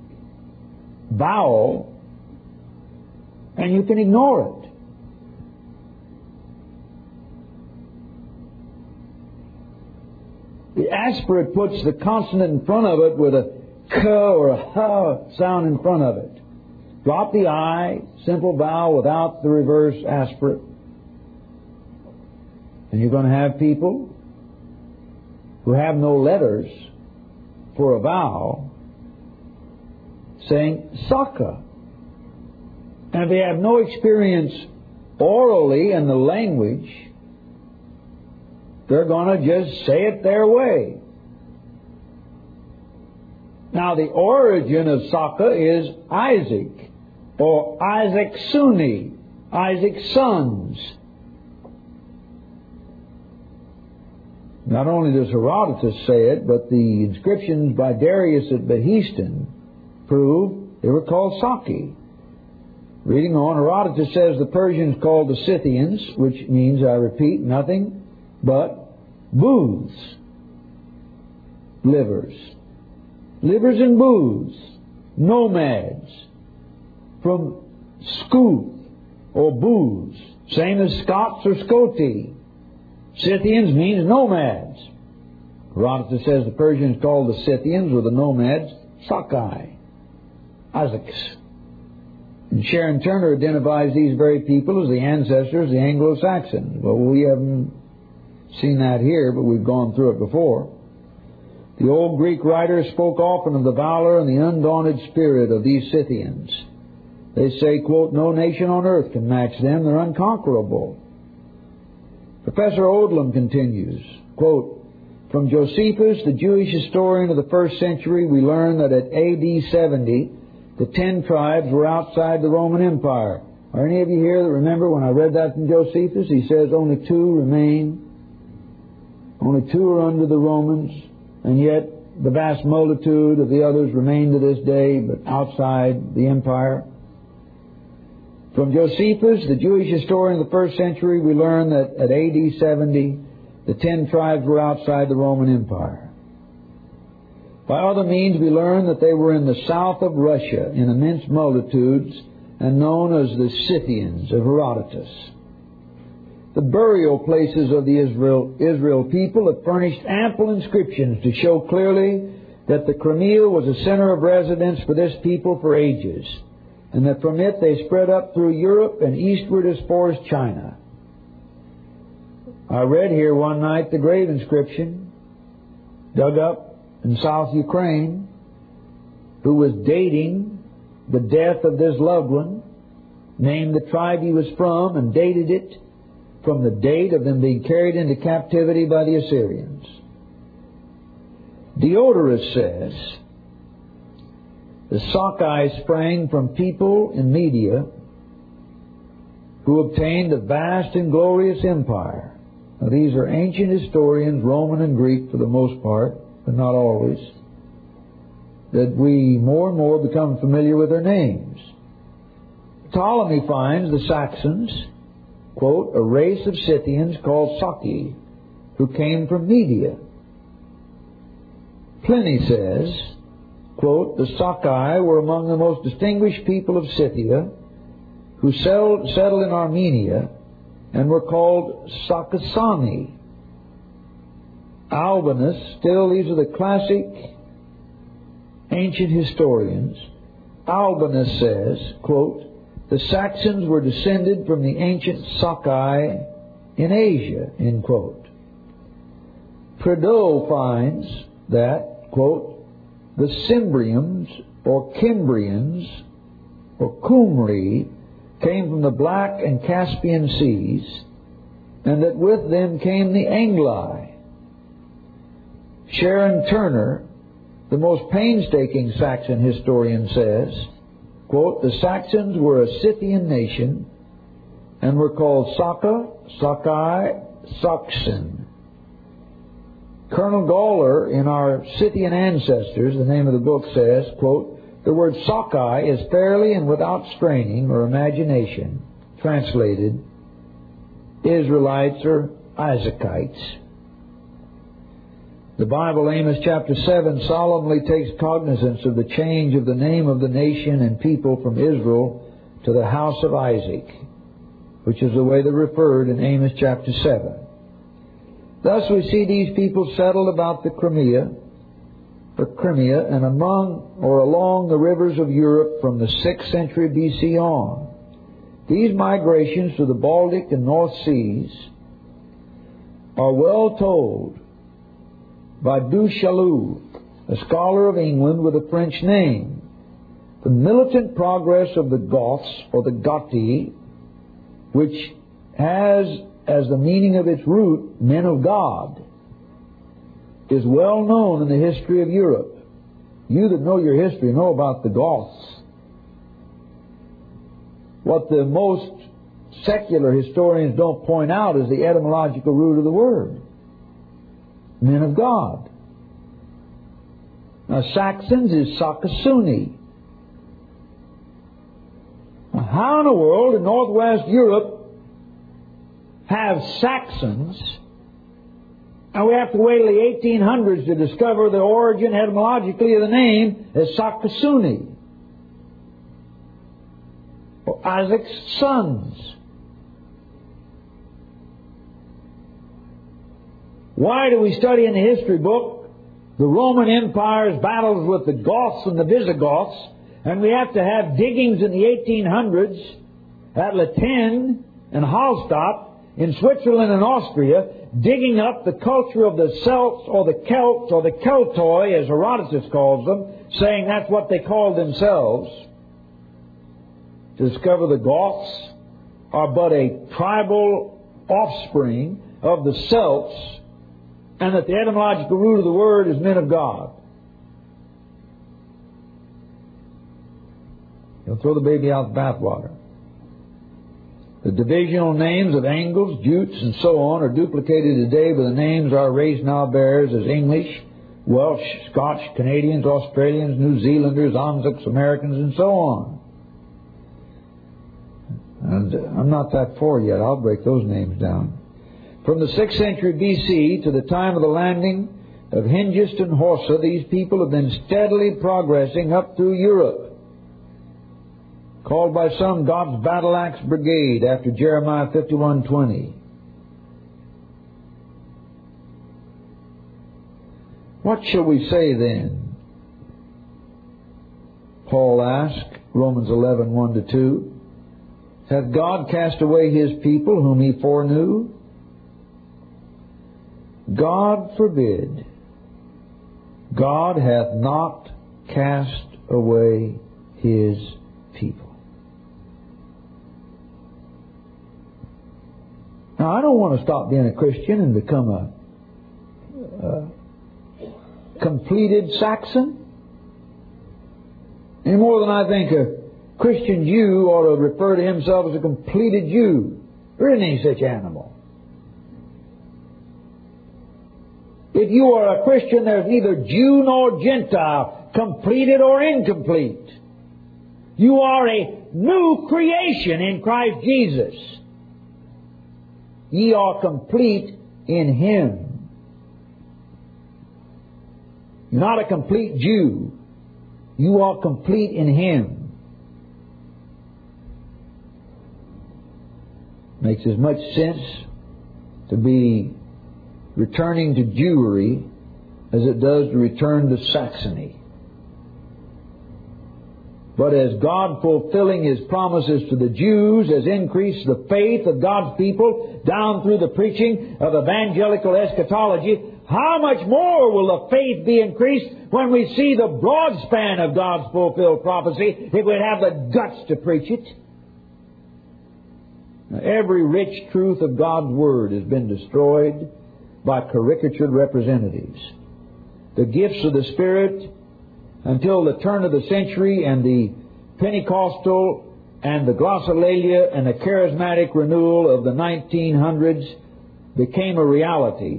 vowel and you can ignore it. The aspirate puts the consonant in front of it with a k or a h sound in front of it. Drop the I, simple vowel without the reverse aspirate. And you're going to have people who have no letters for a vowel saying Saka. And if they have no experience orally in the language, they're going to just say it their way. Now the origin of Saka is Isaac, or Isaac Suni, Isaac's sons. Not only does Herodotus say it, but the inscriptions by Darius at Behistun prove they were called Saki. Reading on, Herodotus says the Persians called the Scythians, which means, I repeat, nothing but booths, livers and booths, nomads, from Scuth or booths, same as Scots or Scoti. Scythians means nomads. Herodotus says the Persians called the Scythians or the nomads Sakai, Isaacs. And Sharon Turner identifies these very people as the ancestors of the Anglo-Saxons. Well, we haven't seen that here, but we've gone through it before. The old Greek writers spoke often of the valor and the undaunted spirit of these Scythians. They say, quote, no nation on earth can match them. They're unconquerable. Professor Odlum continues, quote, from Josephus, the Jewish historian of the first century, we learn that at AD 70, the 10 tribes were outside the Roman Empire. Are any of you here that remember when I read that from Josephus? He says only 2 remain. Only 2 are under the Romans, and yet the vast multitude of the others remain to this day, but outside the empire. From Josephus, the Jewish historian of the first century, we learn that at AD 70, the 10 tribes were outside the Roman Empire. By other means, we learn that they were in the south of Russia in immense multitudes and known as the Scythians of Herodotus. The burial places of the Israel people have furnished ample inscriptions to show clearly that the Crimea was a center of residence for this people for ages, and that from it they spread up through Europe and eastward as far as China. I read here one night the grave inscription dug up in South Ukraine, who was dating the death of this loved one, named the tribe he was from, and dated it from the date of them being carried into captivity by the Assyrians. Diodorus says, the Sakai sprang from people in Media who obtained a vast and glorious empire. Now, these are ancient historians, Roman and Greek for the most part, but not always, that we more and more become familiar with their names. Ptolemy finds the Saxons, quote, a race of Scythians called Saki, who came from Media. Pliny says, quote, the Sakai were among the most distinguished people of Scythia, who settled in Armenia and were called Saksani. Albinus, still these are the classic ancient historians. Albinus says, quote, the Saxons were descended from the ancient Sakai in Asia, end quote. Prideaux finds that, quote, the Cimbrians or Cimbrians or Cumri came from the Black and Caspian seas, and that with them came the Angli. Sharon Turner, the most painstaking Saxon historian, says, quote, the Saxons were a Scythian nation and were called Saka, Sakai, Saksen. Colonel Gawler, in our Scythian Ancestors, the name of the book, says, quote, the word Sakai is fairly and without straining or imagination translated Israelites or Isaacites. The Bible, Amos chapter 7, solemnly takes cognizance of the change of the name of the nation and people from Israel to the house of Isaac, which is the way they're referred in Amos chapter 7. Thus we see these people settled about the Crimea, and among or along the rivers of Europe from the 6th century BC on. These migrations to the Baltic and North Seas are well told by Du Chaillu, a scholar of England with a French name. The militant progress of the Goths, or the Gothi, which has as the meaning of its root, men of God, is well known in the history of Europe. You that know your history know about the Goths. What the most secular historians don't point out is the etymological root of the word. Men of God. Now, Saxons is Sakasuni. Now, how in the world in northwest Europe have Saxons, and we have to wait till the 1800s to discover the origin etymologically of the name as Sakasuni, or Isaac's sons? Why do we study in the history book the Roman Empire's battles with the Goths and the Visigoths, and we have to have diggings in the 1800s at Latin and Hallstatt in Switzerland and Austria, digging up the culture of the Celts or the Celts or the Keltoi, as Herodotus calls them, saying that's what they called themselves, to discover the Goths are but a tribal offspring of the Celts, and that the etymological root of the word is men of God. You'll throw the baby out the bathwater. The divisional names of Angles, Jutes, and so on are duplicated today by the names our race now bears as English, Welsh, Scotch, Canadians, Australians, New Zealanders, Anzacs, Americans, and so on. And I'm not that far yet. I'll break those names down. From the 6th century BC to the time of the landing of Hengist and Horsa, these people have been steadily progressing up through Europe, called by some God's battle axe brigade after Jeremiah 51:20. What shall we say then? Paul asked, Romans 11:1-2. Hath God cast away His people whom He foreknew? God forbid. God hath not cast away His people. Now, I don't want to stop being a Christian and become a completed Saxon, any more than I think a Christian Jew ought to refer to himself as a completed Jew. There isn't any such animal. If you are a Christian, there's neither Jew nor Gentile, completed or incomplete. You are a new creation in Christ Jesus. Ye are complete in Him. You're not a complete Jew. You are complete in Him. Makes as much sense to be returning to Jewry as it does to return to Saxony. But as God, fulfilling His promises to the Jews, has increased the faith of God's people down through the preaching of evangelical eschatology, how much more will the faith be increased when we see the broad span of God's fulfilled prophecy, if we'd have the guts to preach it? Now, every rich truth of God's Word has been destroyed by caricatured representatives. The gifts of the Spirit, until the turn of the century and the Pentecostal and the glossolalia and the charismatic renewal of the 1900s, became a reality.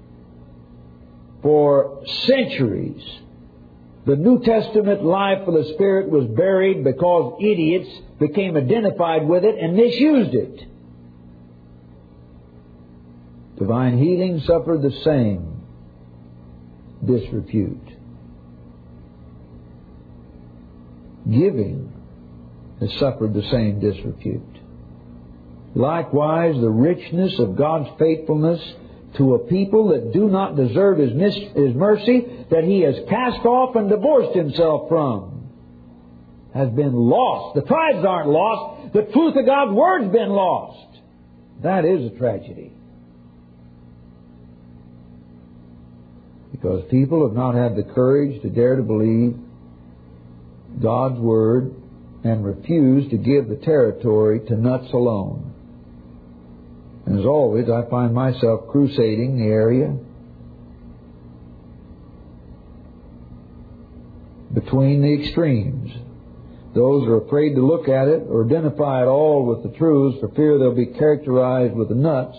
For centuries, the New Testament life of the Spirit was buried because idiots became identified with it and misused it. Divine healing suffered the same disrepute. Giving has suffered the same disrepute. Likewise, the richness of God's faithfulness to a people that do not deserve His mercy, that He has cast off and divorced Himself from, has been lost. The tribes aren't lost. The truth of God's Word's been lost. That is a tragedy. Because people have not had the courage to dare to believe God's Word and refuse to give the territory to nuts alone. And as always, I find myself crusading the area between the extremes. Those are afraid to look at it or identify it all with the truths for fear they'll be characterized with the nuts.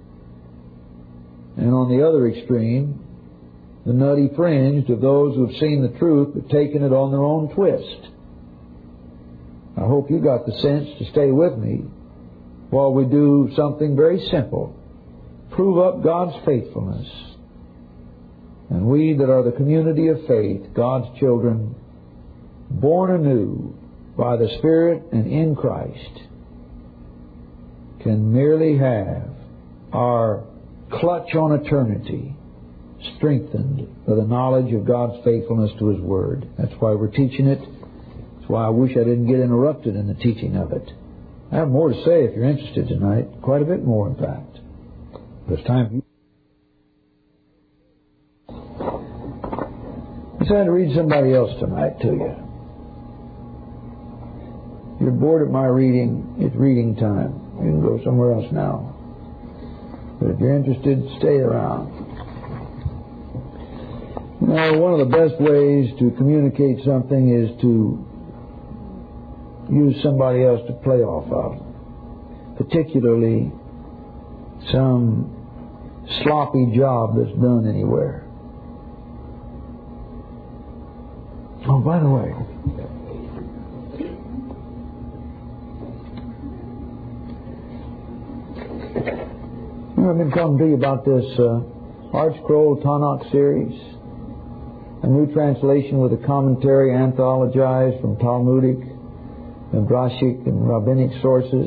And on the other extreme, the nutty fringe of those who have seen the truth but taken it on their own twist. I hope you got the sense to stay with me while we do something very simple. Prove up God's faithfulness. And we that are the community of faith, God's children, born anew by the Spirit and in Christ, can merely have our clutch on eternity strengthened by the knowledge of God's faithfulness to His Word. That's why we're teaching it. That's why I wish I didn't get interrupted in the teaching of it. I have more to say if you're interested tonight. Quite a bit more, in fact. But it's time for you. I decided to read somebody else tonight to you. If you're bored at my reading, it's reading time. You can go somewhere else now. But if you're interested, stay around. Now, one of the best ways to communicate something is to use somebody else to play off of, particularly some sloppy job that's done anywhere. Oh, by the way, I've been talking to you about this Art Scroll Tanakh series, a new translation with a commentary anthologized from Talmudic, Midrashic, and rabbinic sources.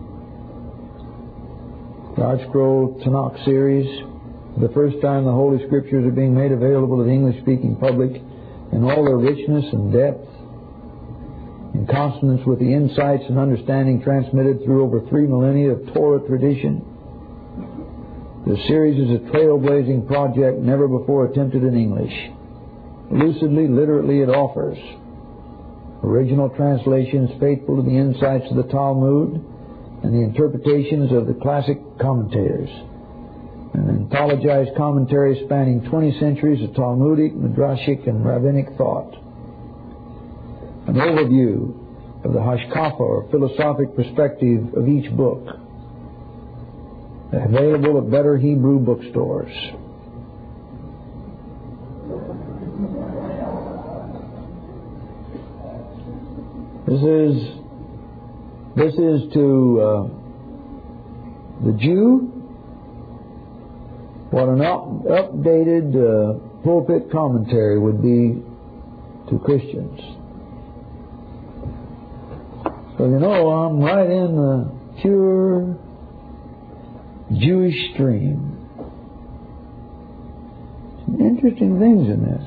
The Art Scroll Tanakh series, for the first time the Holy Scriptures are being made available to the English-speaking public in all their richness and depth, in consonance with the insights and understanding transmitted through over 3 millennia of Torah tradition. The series is a trailblazing project never before attempted in English. Lucidly, literally, it offers original translations faithful to the insights of the Talmud and the interpretations of the classic commentators. An anthologized commentary spanning 20 centuries of Talmudic, Midrashic, and rabbinic thought. An overview of the hashkafa, or philosophic perspective, of each book. Available at better Hebrew bookstores. This is to the Jew what an updated pulpit commentary would be to Christians. So you know, I'm right in the pure Jewish stream. Some interesting things in this.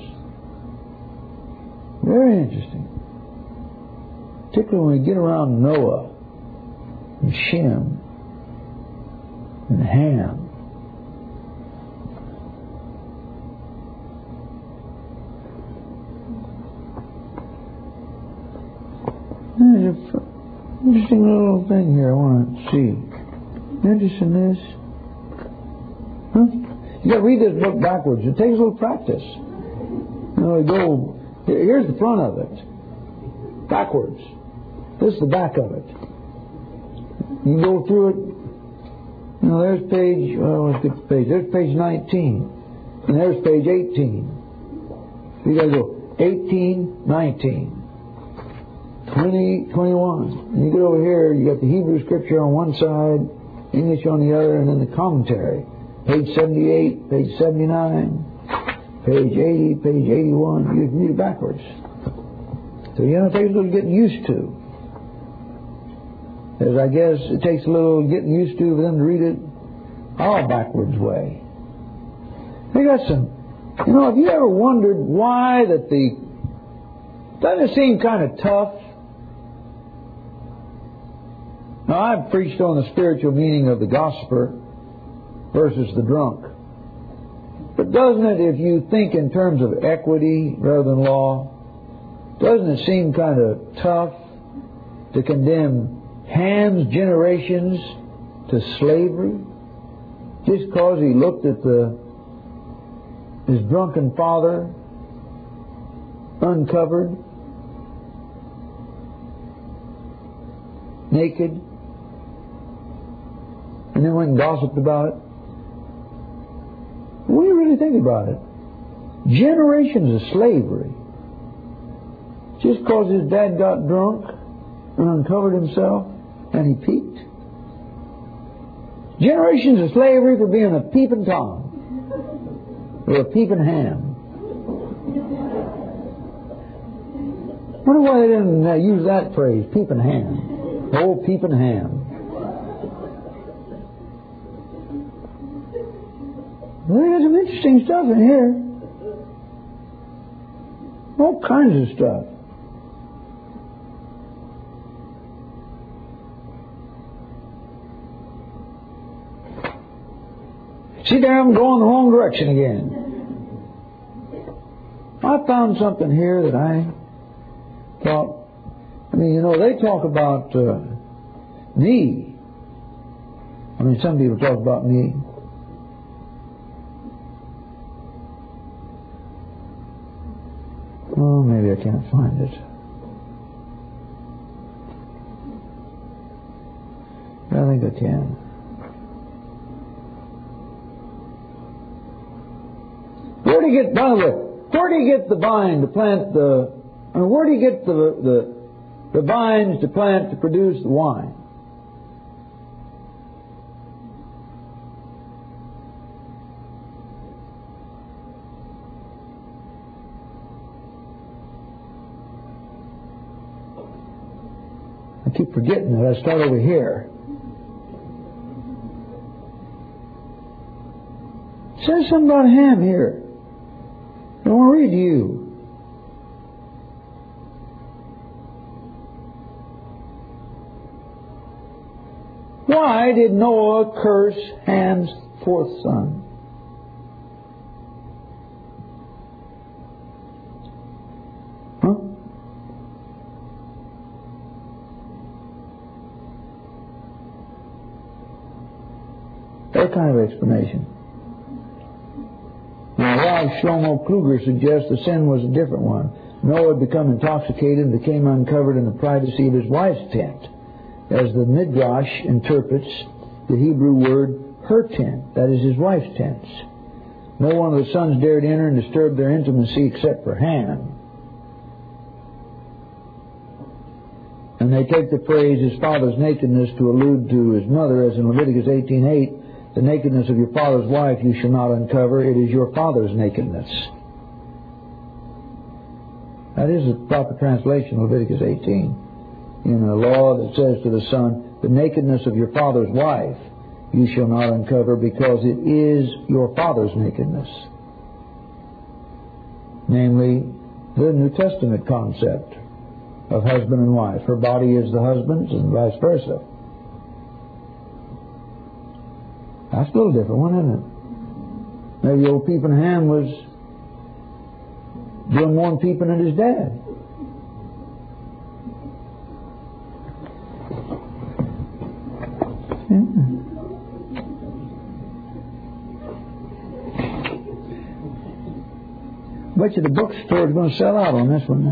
Very interesting. Particularly when we get around Noah and Shem and Ham. There's an interesting little thing here I want to see. Interested in this? Huh? You got to read this book backwards. It takes a little practice. You know, here's the front of it. Backwards. This is the back of it. You go through it. You know, there's page, let's get the page. There's page 19. And there's page 18. So you got to go 18, 19. 20, 21. And you get over here, you got the Hebrew scripture on one side, English on the other, and then the commentary. Page 78, page 79, page 80, page 81. You can read it backwards. So, you know, it takes a little getting used to. As I guess it takes a little getting used to for them to read it our backwards way. They got some, you know, have you ever wondered why that doesn't it seem kind of tough? Now, I've preached on the spiritual meaning of the gossiper versus the drunk. But doesn't it, if you think in terms of equity rather than law, doesn't it seem kind of tough to condemn Ham's generations to slavery just because he looked at his drunken father uncovered, naked, and then went and gossiped about it? When you really think about it, generations of slavery, just because his dad got drunk and uncovered himself and he peeked. Generations of slavery for being a peeping Tom or a peeping Ham. I wonder why they didn't use that phrase, peeping Ham. Oh, peeping Ham. Well, they got some interesting stuff in here. All kinds of stuff. See there, I'm going the wrong direction again. I found something here that I thought, I mean, you know, they talk about me. I mean, some people talk about me. Oh, maybe I can't find it. I think I can. Where do you get, by the way, where do you get the vine to plant where do you get the vines to plant to produce the wine? I keep forgetting that I start over here. It says something about Ham here. I want to read to you. Why did Noah curse Ham's fourth son? Huh? That kind of explanation. Now, Rav Shlomo Kluger suggests the sin was a different one. Noah had become intoxicated and became uncovered in the privacy of his wife's tent. As the Midrash interprets the Hebrew word, her tent, that is his wife's tents. No one of the sons dared enter and disturb their intimacy except for Ham. And they take the phrase, his father's nakedness, to allude to his mother, as in Leviticus 18:8, the nakedness of your father's wife you shall not uncover, it is your father's nakedness. That is the proper translation of Leviticus 18. In a law that says to the son, the nakedness of your father's wife you shall not uncover, because it is your father's nakedness. Namely, the New Testament concept of husband and wife. Her body is the husband's and vice versa. That's a little different one, isn't it? Maybe old Peeping Ham was doing more than peeping at his dad. Bet you the bookstore is going to sell out on this one.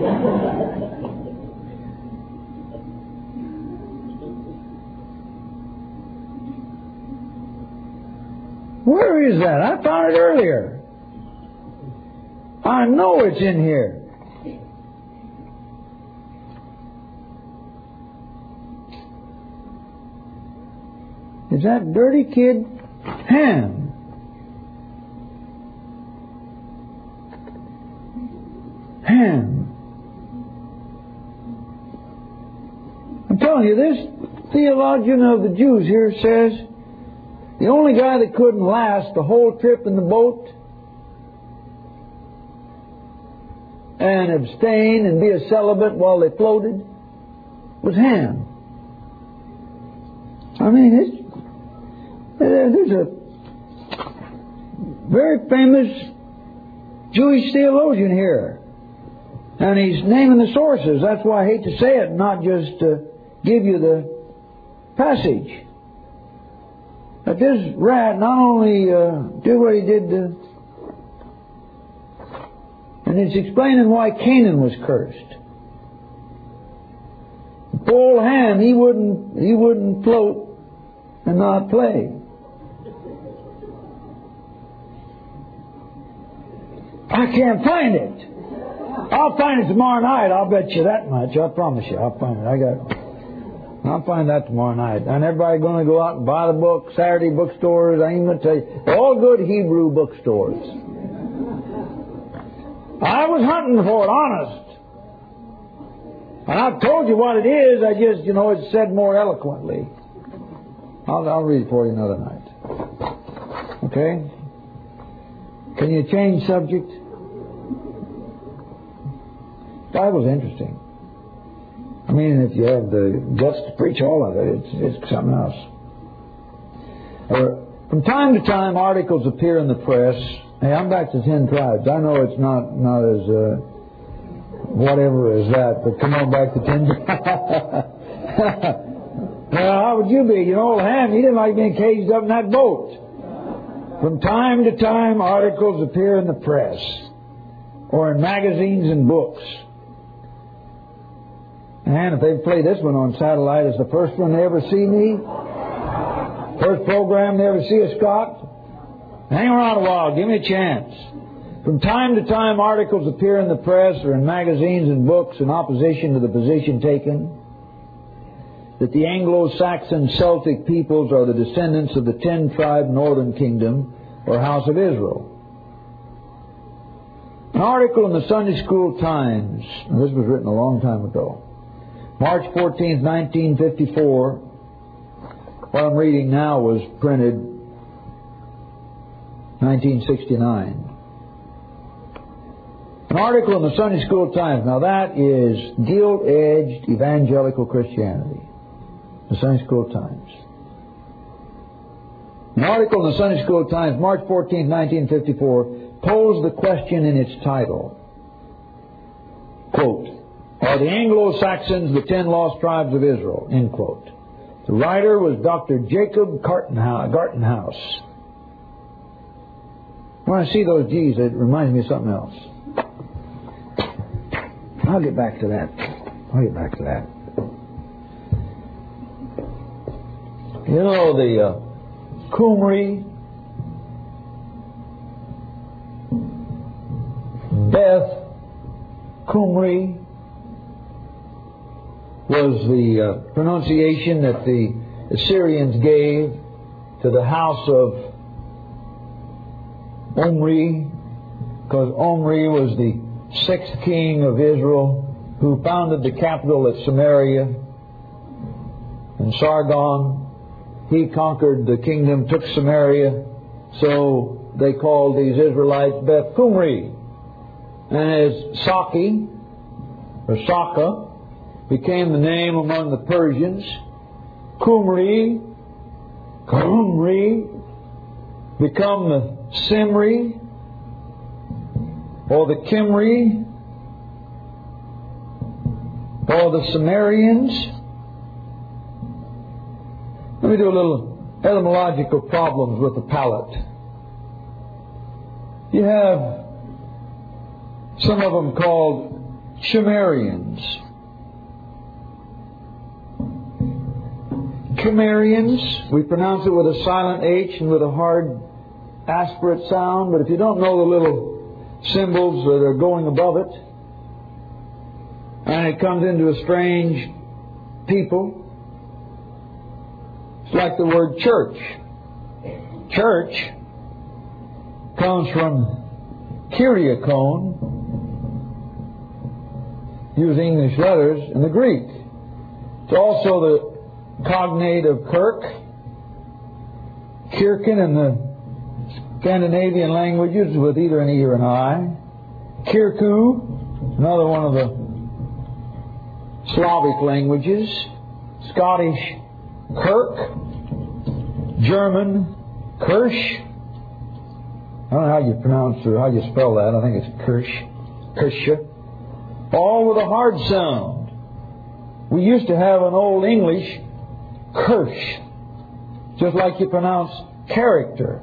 Where is that? I found it earlier. I know it's in here. Is that dirty kid Ham? Ham. I'm telling you, this theologian of the Jews here says the only guy that couldn't last the whole trip in the boat and abstain and be a celibate while they floated was Ham. I mean, there's a very famous Jewish theologian here. And he's naming the sources. That's why I hate to say it, not just give you the passage. But this rat not only did what he did, and it's explaining why Canaan was cursed. Poor old Ham, he wouldn't float and not play. I can't find it. I'll find it tomorrow night. I'll bet you that much. I promise you. I'll find it. I'll find that tomorrow night. And everybody going to go out and buy the book. Saturday bookstores. I ain't going to tell you. They're all good Hebrew bookstores. I was hunting for it, honest. And I've told you what it is. I just, it's said more eloquently. I'll read it for you another night. Okay? Can you change subject? The Bible's interesting. I mean, if you have the guts to preach all of it, it's something else. From time to time, articles appear in the press. Hey, I'm back to 10 tribes. I know it's not as whatever as that, but come on back to 10 tribes. Now, how would you be? Old Ham, he didn't like being caged up in that boat. From time to time, articles appear in the press or in magazines and books. And if they play this one on satellite as the first one they ever see me, first program they ever see a Scott, hang around a while, give me a chance. From time to time, articles appear in the press or in magazines and books in opposition to the position taken that the Anglo-Saxon Celtic peoples are the descendants of the 10-tribe northern kingdom or house of Israel. An article in the Sunday School Times, and this was written a long time ago, March 14th, 1954, what I'm reading now was printed 1969. An article in the Sunday School Times. Now that is gilt-edged evangelical Christianity. The Sunday School Times. An article in the Sunday School Times, March 14, 1954, posed the question in its title. Quote, "Are the Anglo-Saxons the 10 lost tribes of Israel?" End quote. The writer was Dr. Jacob Gartenhaus. When I see those G's, it reminds me of something else. I'll get back to that. The Qumri, Beth Qumri was the pronunciation that the Assyrians gave to the house of Omri, because Omri was the 6th king of Israel who founded the capital at Samaria, and Sargon he conquered the kingdom, took Samaria, so they called these Israelites Beth Cumri. And as Saki, or Saka, became the name among the Persians, Qumri become the Simri, or the Kimri, or the Sumerians. Let me do a little etymological problems with the palate. You have some of them called Chimerians. Chimerians, we pronounce it with a silent H and with a hard aspirate sound, but if you don't know the little symbols that are going above it, and it comes into a strange people, it's like the word church. Church comes from Kyriakon, use English letters, in the Greek. It's also the cognate of Kirk, Kirken in the Scandinavian languages with either an E or an I. Kirku, another one of the Slavic languages. Scottish Kirk, German Kirsch. I don't know how you pronounce or how you spell that. I think it's Kirsch. All with a hard sound. We used to have an Old English Kirsch, just like you pronounce character,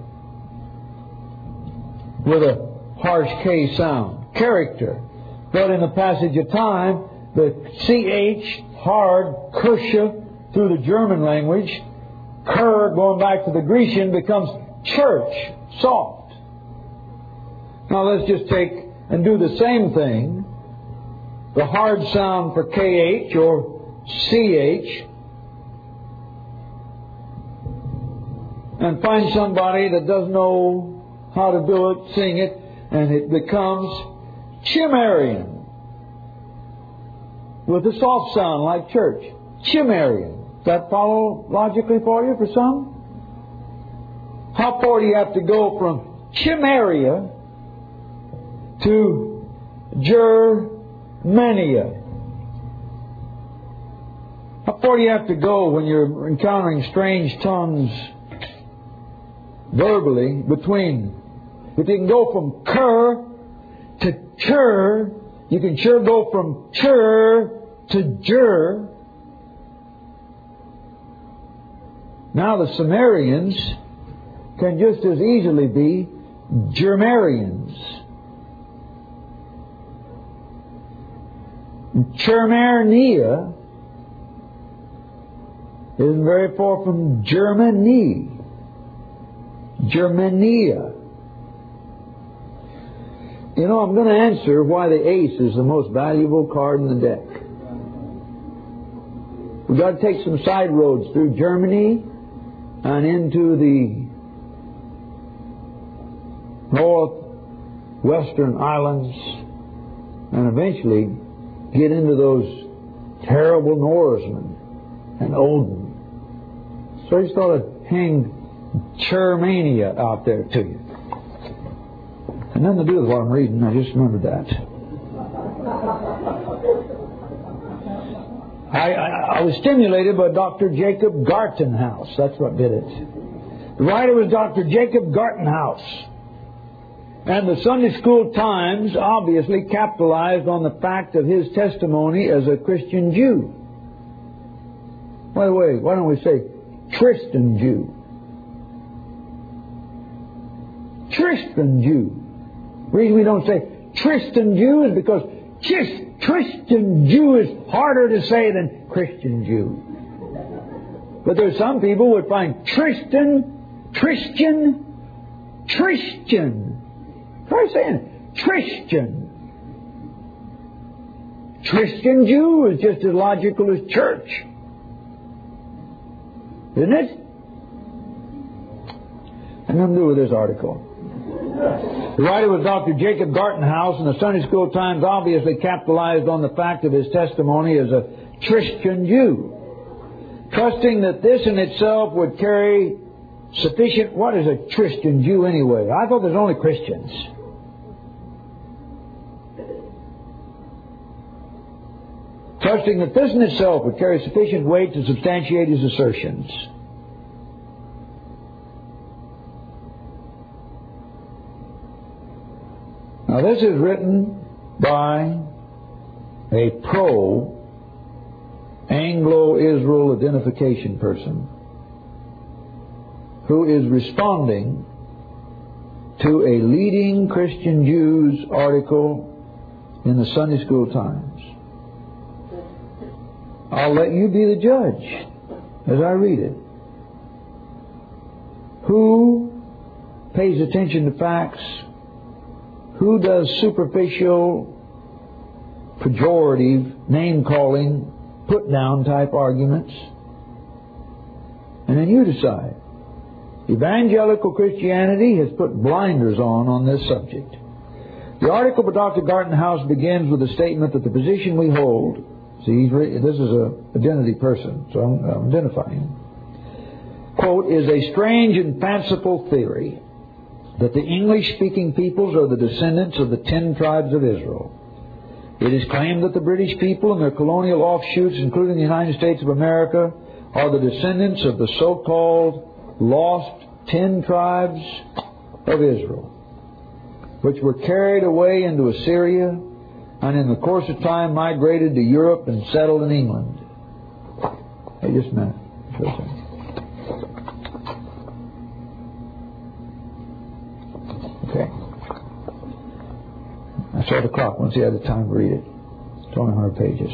with a harsh K sound. Character. But in the passage of time, the CH, hard, Kirsche, through the German language, Kur, going back to the Grecian, becomes church, soft. Now let's just take and do the same thing. The hard sound for KH or CH, and find somebody that doesn't know how to do it, sing it, and it becomes Chimerian. With a soft sound like church. Chimerian. Does that follow logically for you for some? How far do you have to go from Chimeria to Germania? How far do you have to go when you're encountering strange tongues verbally between? If you can go from Ker to Chur, you can sure go from Chur to Jur. Now the Sumerians can just as easily be Germarians. Germania isn't very far from Germany. Germania. You know, I'm going to answer why the ace is the most valuable card in the deck. We've got to take some side roads through Germany and into the northwestern islands and eventually get into those terrible Norsemen and Odin. So I just thought I'd hang Germania out there to you. And nothing to do with what I'm reading, I just remembered that. I was stimulated by Dr. Jacob Gartenhaus. That's what did it. The writer was Dr. Jacob Gartenhaus. And the Sunday School Times obviously capitalized on the fact of his testimony as a Christian Jew. By the way, why don't we say Tristan Jew? Tristan Jew. The reason we don't say Tristan Jew is because Tristan Jew is harder to say than Christian Jew. But there's some people would find Tristan. Try saying it. Tristan Jew is just as logical as church. Isn't it? And nothing to do with this article. The writer was Dr. Jacob Gartenhaus, and the Sunday School Times obviously capitalized on the fact of his testimony as a Christian Jew. trusting that this in itself would carry sufficient... What is a Christian Jew anyway? I thought there's only Christians. Trusting that this in itself would carry sufficient weight to substantiate his assertions. Now this is written by a pro-Anglo-Israel identification person who is responding to a leading Christian Jews article in the Sunday School Times. I'll let you be the judge as I read it. Who pays attention to facts? Who does superficial, pejorative, name-calling, put-down type arguments? And then you decide. Evangelical Christianity has put blinders on this subject. The article by Dr. Gartenhaus begins with a statement that the position we hold... See, this is an identity person, so I'm identifying him. Quote, is a strange and fanciful theory that the English-speaking peoples are the descendants of the 10 tribes of Israel. It is claimed that the British people and their colonial offshoots, including the United States of America, are the descendants of the so-called lost 10 tribes of Israel, which were carried away into Assyria and in the course of time migrated to Europe and settled in England. Hey, just a minute. Okay. I saw the clock once you had the time to read it. It's only 100 pages.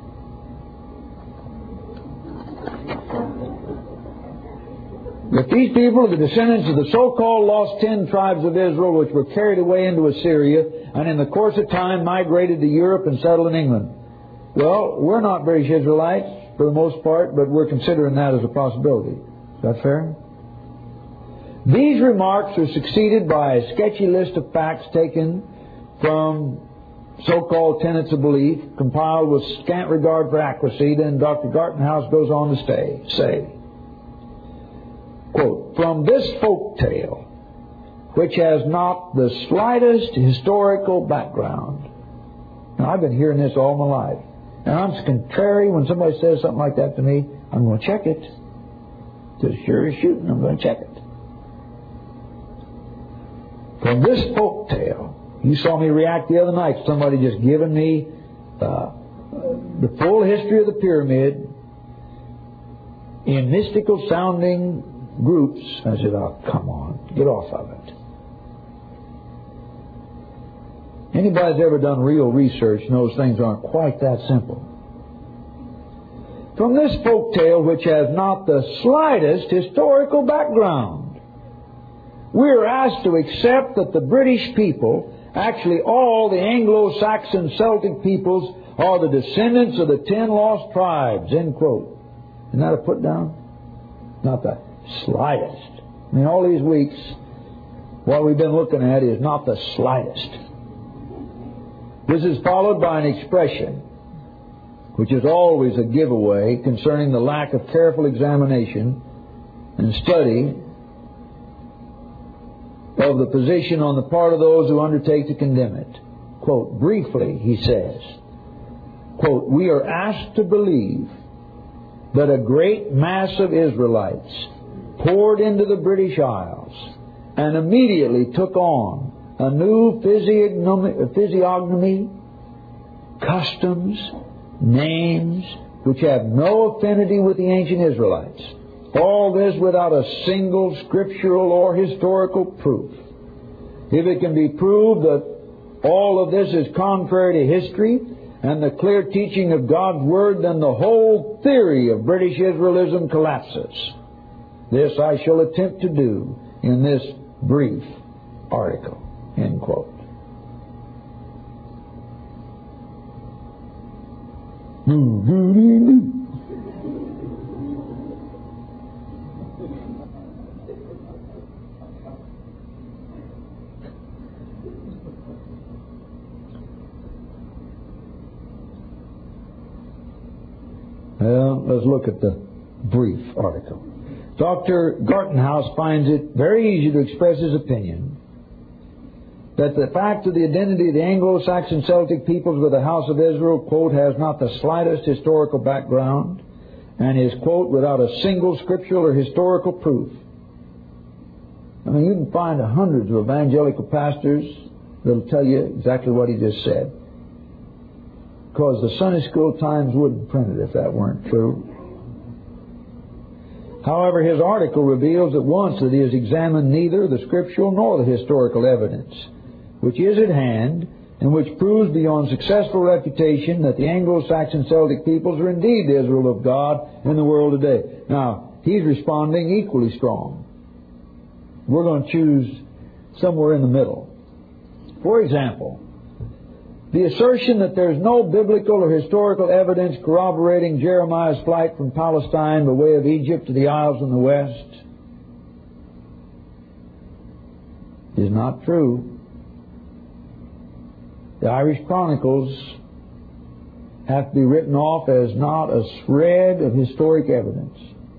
That these people are the descendants of the so-called lost 10 tribes of Israel, which were carried away into Assyria and in the course of time migrated to Europe and settled in England. Well, we're not British Israelites for the most part, but we're considering that as a possibility. Is that fair? These remarks are succeeded by a sketchy list of facts taken from so-called tenets of belief, compiled with scant regard for accuracy. Then Dr. Gartenhaus goes on to say, quote, from this folk tale, which has not the slightest historical background. Now, I've been hearing this all my life. And I'm contrary when somebody says something like that to me, I'm going to check it. It's as sure as shooting, I'm going to check it. From this folk tale, you saw me react the other night to somebody just giving me the full history of the pyramid in mystical sounding groups. I said, oh, come on, get off of it. Anybody that's ever done real research knows things aren't quite that simple. From this folk tale, which has not the slightest historical background, we are asked to accept that the British people, actually all the Anglo-Saxon Celtic peoples, are the descendants of the 10 lost tribes, end quote. Isn't that a put down? Not the slightest. I mean, all these weeks, what we've been looking at is not the slightest. This is followed by an expression, which is always a giveaway concerning the lack of careful examination and study of the position on the part of those who undertake to condemn it. Quote, briefly, he says, quote, we are asked to believe that a great mass of Israelites poured into the British Isles and immediately took on a new physiognomy, customs, names, which have no affinity with the ancient Israelites. All this without a single scriptural or historical proof. If it can be proved that all of this is contrary to history and the clear teaching of God's Word, then the whole theory of British Israelism collapses. This I shall attempt to do in this brief article. End quote. Well, let's look at the brief article. Dr. Gartenhaus finds it very easy to express his opinion that the fact of the identity of the Anglo-Saxon Celtic peoples with the house of Israel, quote, has not the slightest historical background and is, quote, without a single scriptural or historical proof. I mean, you can find hundreds of evangelical pastors that will tell you exactly what he just said. Because the Sunday School Times wouldn't print it if that weren't true. However, his article reveals at once that he has examined neither the scriptural nor the historical evidence which is at hand, and which proves beyond successful refutation that the Anglo-Saxon Celtic peoples are indeed the Israel of God in the world today. Now, he's responding equally strong. We're going to choose somewhere in the middle. For example, the assertion that there's no biblical or historical evidence corroborating Jeremiah's flight from Palestine by way of Egypt to the Isles in the west is not true. The Irish Chronicles have to be written off as not a shred of historic evidence.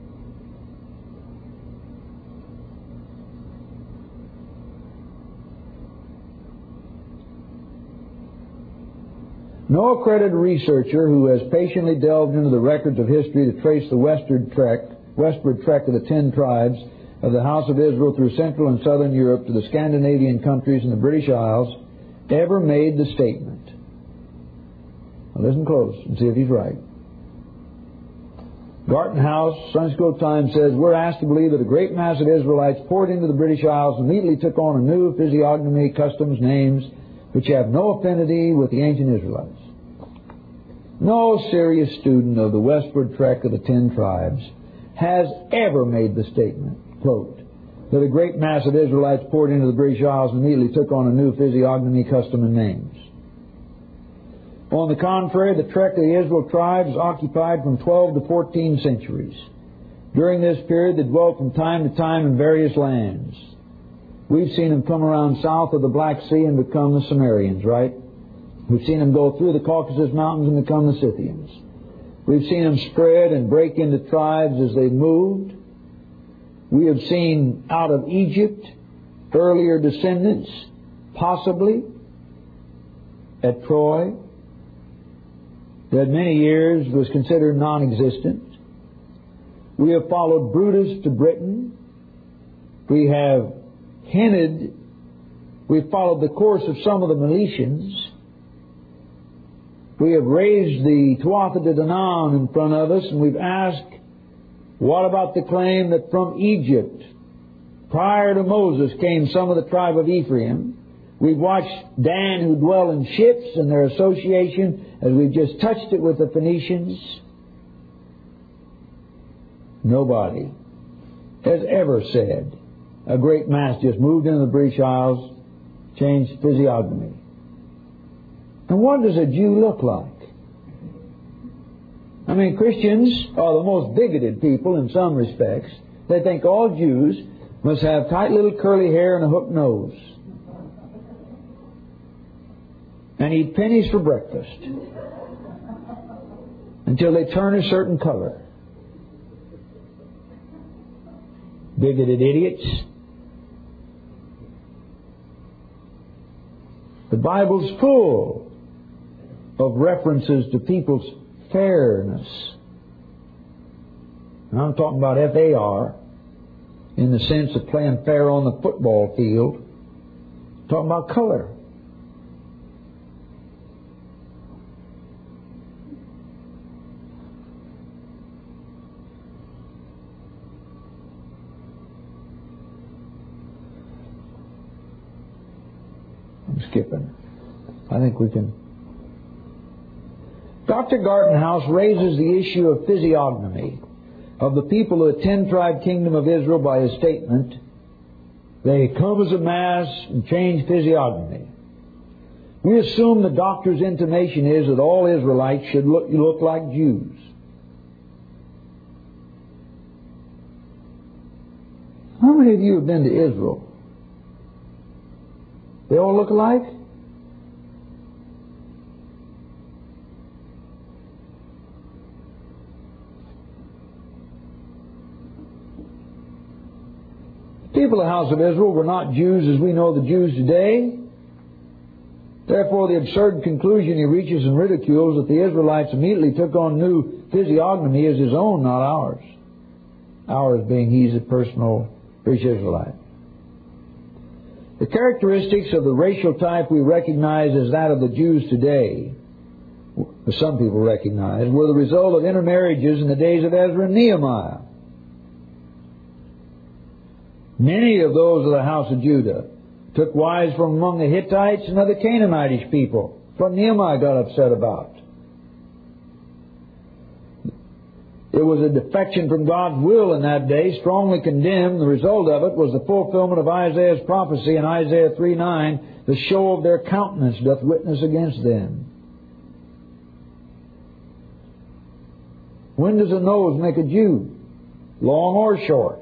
No accredited researcher who has patiently delved into the records of history to trace the westward trek of the 10 tribes of the House of Israel through Central and Southern Europe to the Scandinavian countries and the British Isles ever made the statement. Now listen close and see if he's right. Gartenhaus, Sunday School Times, says, we're asked to believe that a great mass of Israelites poured into the British Isles and immediately took on a new physiognomy, customs, names, which have no affinity with the ancient Israelites. No serious student of the westward trek of the 10 tribes has ever made the statement, quote, that a great mass of Israelites poured into the British Isles and immediately took on a new physiognomy, custom, and names. On the contrary, the trek of the Israel tribes occupied from 12 to 14 centuries. During this period, they dwelt from time to time in various lands. We've seen them come around south of the Black Sea and become the Sumerians, right? We've seen them go through the Caucasus Mountains and become the Scythians. We've seen them spread and break into tribes as they moved. We have seen out of Egypt earlier descendants, possibly at Troy, that many years was considered non-existent. We have followed Brutus to Britain. We have we've followed the course of some of the Miletians. We have raised the Tuatha De Danann in front of us, and we've asked, what about the claim that from Egypt, prior to Moses, came some of the tribe of Ephraim? We've watched Dan, who dwell in ships, and their association, as we've just touched it with the Phoenicians. Nobody has ever said a great mass just moved into the British Isles, changed physiognomy. And what does a Jew look like? I mean, Christians are the most bigoted people in some respects. They think all Jews must have tight little curly hair and a hooked nose and eat pennies for breakfast until they turn a certain color. Bigoted idiots. The Bible's full of references to people's fairness. And I'm talking about F-A-R in the sense of playing fair on the football field. I'm talking about color. I'm skipping. I think we can. Dr. Gartenhaus raises the issue of physiognomy of the people of the 10-tribe kingdom of Israel by his statement, they come as a mass and change physiognomy. We assume the doctor's intimation is that all Israelites should look like Jews. How many of you have been to Israel? They all look alike? People of the house of Israel were not Jews as we know the Jews today. Therefore, the absurd conclusion he reaches and ridicules that the Israelites immediately took on new physiognomy is his own, not ours. Ours being he's a personal British Israelite. The characteristics of the racial type we recognize as that of the Jews today, or some people recognize, were the result of intermarriages in the days of Ezra and Nehemiah. Many of those of the house of Judah took wives from among the Hittites and other Canaanitish people. That's what Nehemiah got upset about. It was a defection from God's will in that day, strongly condemned. The result of it was the fulfillment of Isaiah's prophecy in Isaiah 3:9, the show of their countenance doth witness against them. When does a nose make a Jew? Long or short?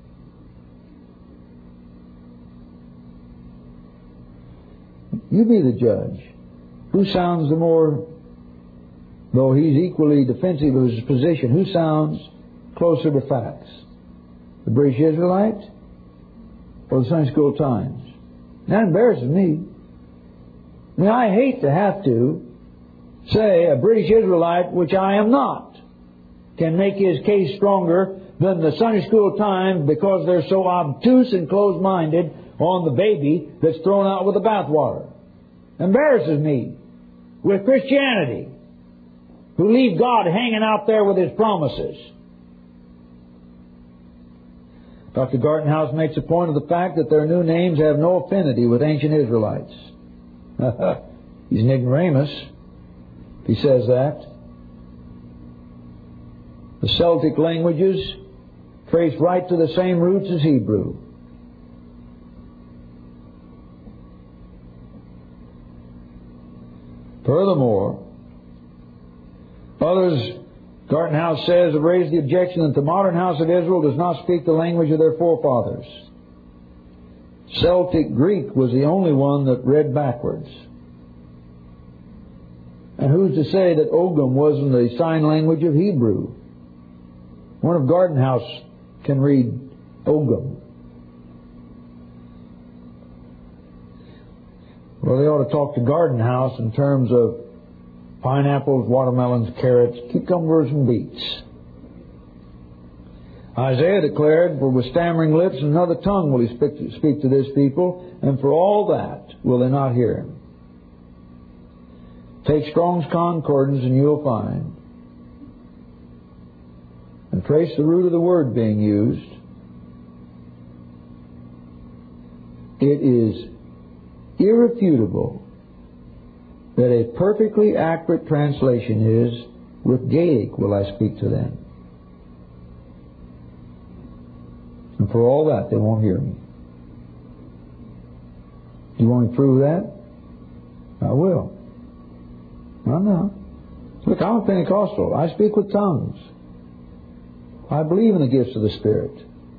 You be the judge. Who sounds the more, though he's equally defensive of his position, who sounds closer to facts? The British Israelite or the Sunday School Times? That embarrasses me. I mean, I hate to have to say a British Israelite, which I am not, can make his case stronger than the Sunday School Times because they're so obtuse and closed-minded on the baby that's thrown out with the bathwater. Embarrasses me with Christianity, who leave God hanging out there with His promises. Dr. Gartenhouse makes a point of the fact that their new names have no affinity with ancient Israelites. He's an ignoramus if he says that. The Celtic languages trace right to the same roots as Hebrew. Furthermore, others, Gartenhouse says, have raised the objection that the modern house of Israel does not speak the language of their forefathers. Celtic Greek was the only one that read backwards. And who's to say that Ogham wasn't the sign language of Hebrew? One of Gartenhouse can read Ogham. Well, they ought to talk to Gartenhouse in terms of pineapples, watermelons, carrots, cucumbers, and beets. Isaiah declared, for with stammering lips and another tongue will he speak to this people, and for all that will they not hear him. Take Strong's Concordance and you'll find, and trace the root of the word being used. It is irrefutable that a perfectly accurate translation is, with Gaelic will I speak to them. And for all that, they won't hear me. You want me to prove that? I will. No. Look, I'm a Pentecostal. I speak with tongues. I believe in the gifts of the Spirit.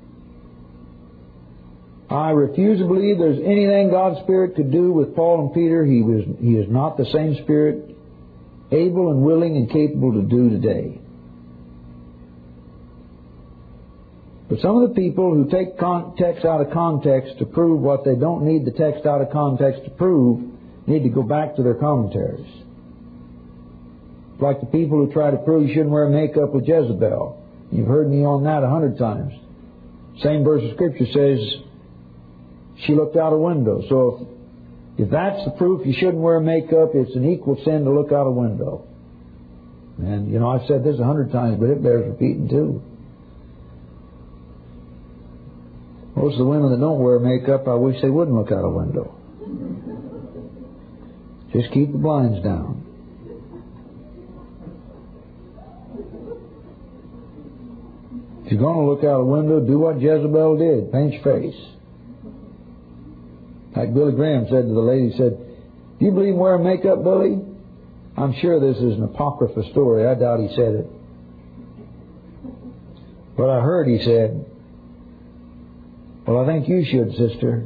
I refuse to believe there's anything God's Spirit could do with Paul and Peter. He is not the same Spirit, able and willing and capable to do today. But some of the people who take text out of context to prove what they don't need the text out of context to prove need to go back to their commentaries. Like the people who try to prove you shouldn't wear makeup with Jezebel. You've heard me on that 100 times. Same verse of Scripture says she looked out a window. So if that's the proof you shouldn't wear makeup, it's an equal sin to look out a window. And, you know, I've said this 100 times, but it bears repeating too. Most of the women that don't wear makeup, I wish they wouldn't look out a window. Just keep the blinds down. If you're going to look out a window, do what Jezebel did. Paint your face. Like Billy Graham said to the lady, he said, "Do you believe in wearing makeup, Billy?" I'm sure this is an apocryphal story. I doubt he said it. But I heard he said, "Well, I think you should, sister."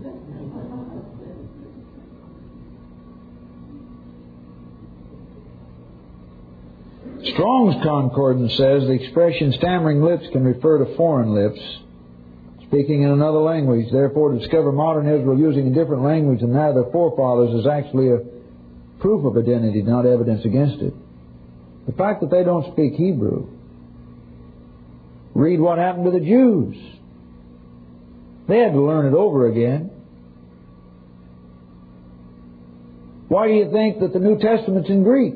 Strong's Concordance says the expression stammering lips can refer to foreign lips. speaking in another language. Therefore, to discover modern Israel using a different language than that of their forefathers is actually a proof of identity, not evidence against it. The fact that they don't speak Hebrew. Read what happened to the Jews. They had to learn it over again. Why do you think that the New Testament's in Greek?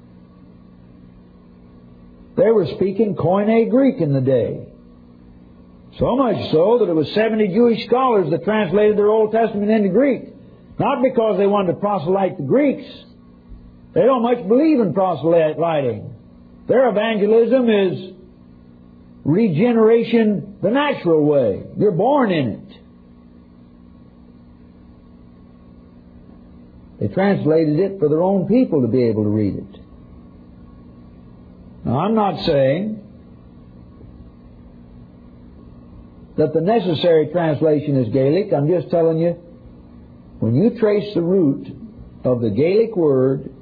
They were speaking Koine Greek in the day. So much so that it was 70 Jewish scholars that translated their Old Testament into Greek. Not because they wanted to proselyte the Greeks. They don't much believe in proselyting. Their evangelism is regeneration the natural way. You're born in it. They translated it for their own people to be able to read it. Now, I'm not saying that the necessary translation is Gaelic. I'm just telling you, when you trace the root of the Gaelic word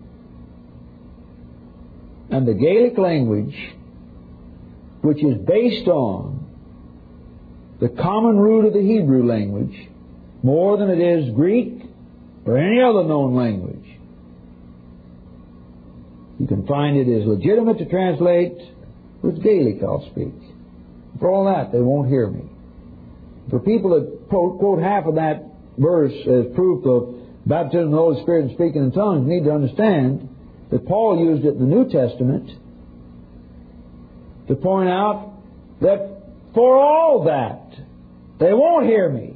and the Gaelic language, which is based on the common root of the Hebrew language, more than it is Greek or any other known language, you can find it is legitimate to translate with Gaelic, I'll speak. For all that, they won't hear me. For people that quote half of that verse as proof of baptism in the Holy Spirit and speaking in tongues need to understand that Paul used it in the New Testament to point out that for all that, they won't hear me.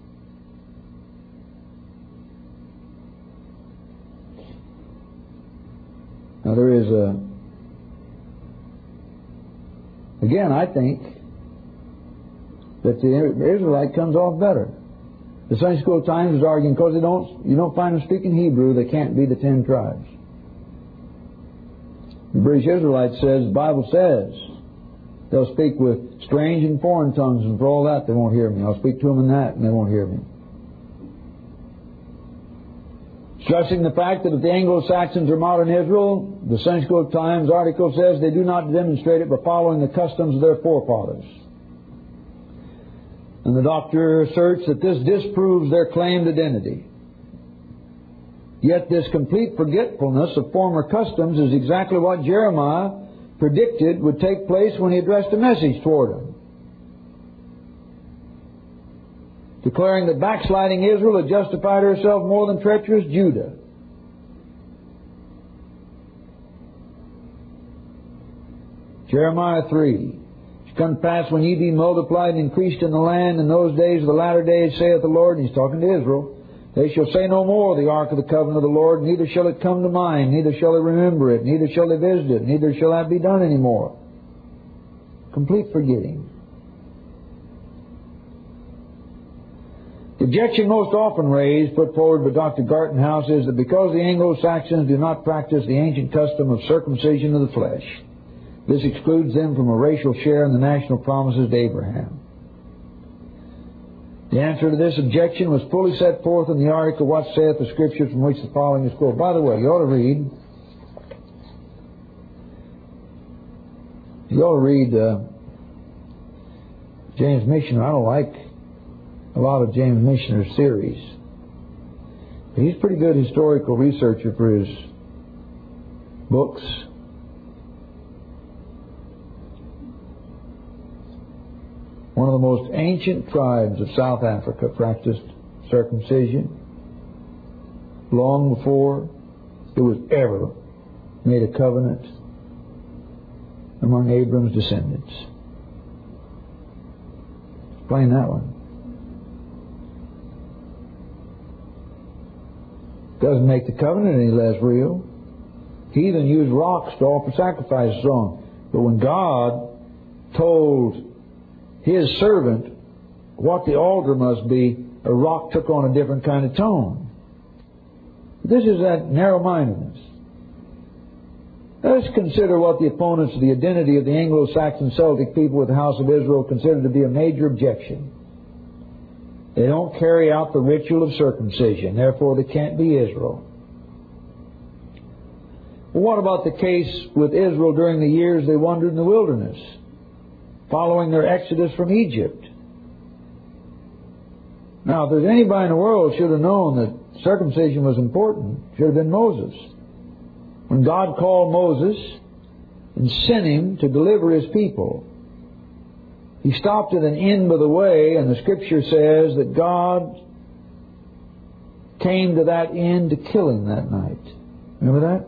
Now there is again, I think that the Israelite comes off better. The Sunday School Times is arguing because you don't find them speaking Hebrew, they can't be the 10 tribes. The British Israelite says, the Bible says, they'll speak with strange and foreign tongues, and for all that they won't hear me. I'll speak to them in that, and they won't hear me. Stressing the fact that if the Anglo-Saxons are modern Israel, the Sunday School Times article says they do not demonstrate it by following the customs of their forefathers. And the doctor asserts that this disproves their claimed identity. Yet this complete forgetfulness of former customs is exactly what Jeremiah predicted would take place when he addressed a message toward them, declaring that backsliding Israel had justified herself more than treacherous Judah. Jeremiah 3. It shall come to pass when ye be multiplied and increased in the land in those days of the latter days, saith the Lord, and he's talking to Israel, they shall say no more the ark of the covenant of the Lord, neither shall it come to mind, neither shall they remember it, neither shall they visit it, neither shall that be done any more. Complete forgetting. The objection most often raised, put forward by Dr. Gartenhouse, is that because the Anglo-Saxons do not practice the ancient custom of circumcision of the flesh, this excludes them from a racial share in the national promises to Abraham. The answer to this objection was fully set forth in the article, What Saith the Scriptures, from which the following is quoted. By the way, you ought to read James Missioner. I don't like a lot of James Missioner's theories. But he's a pretty good historical researcher for his books. One of the most ancient tribes of South Africa practiced circumcision long before it was ever made a covenant among Abram's descendants. Explain that one. Doesn't make the covenant any less real. Heathen used rocks to offer sacrifices on. But when God told His servant what the altar must be, a rock took on a different kind of tone. This is that narrow-mindedness. Let's consider what the opponents of the identity of the Anglo-Saxon Celtic people with the house of Israel consider to be a major objection. They don't carry out the ritual of circumcision, therefore they can't be Israel. Well, what about the case with Israel during the years they wandered in the wilderness, following their exodus from Egypt? Now, if there's anybody in the world who should have known that circumcision was important, it should have been Moses. When God called Moses and sent him to deliver His people, He stopped at an end of the way, and the Scripture says that God came to that end to kill him that night. Remember that?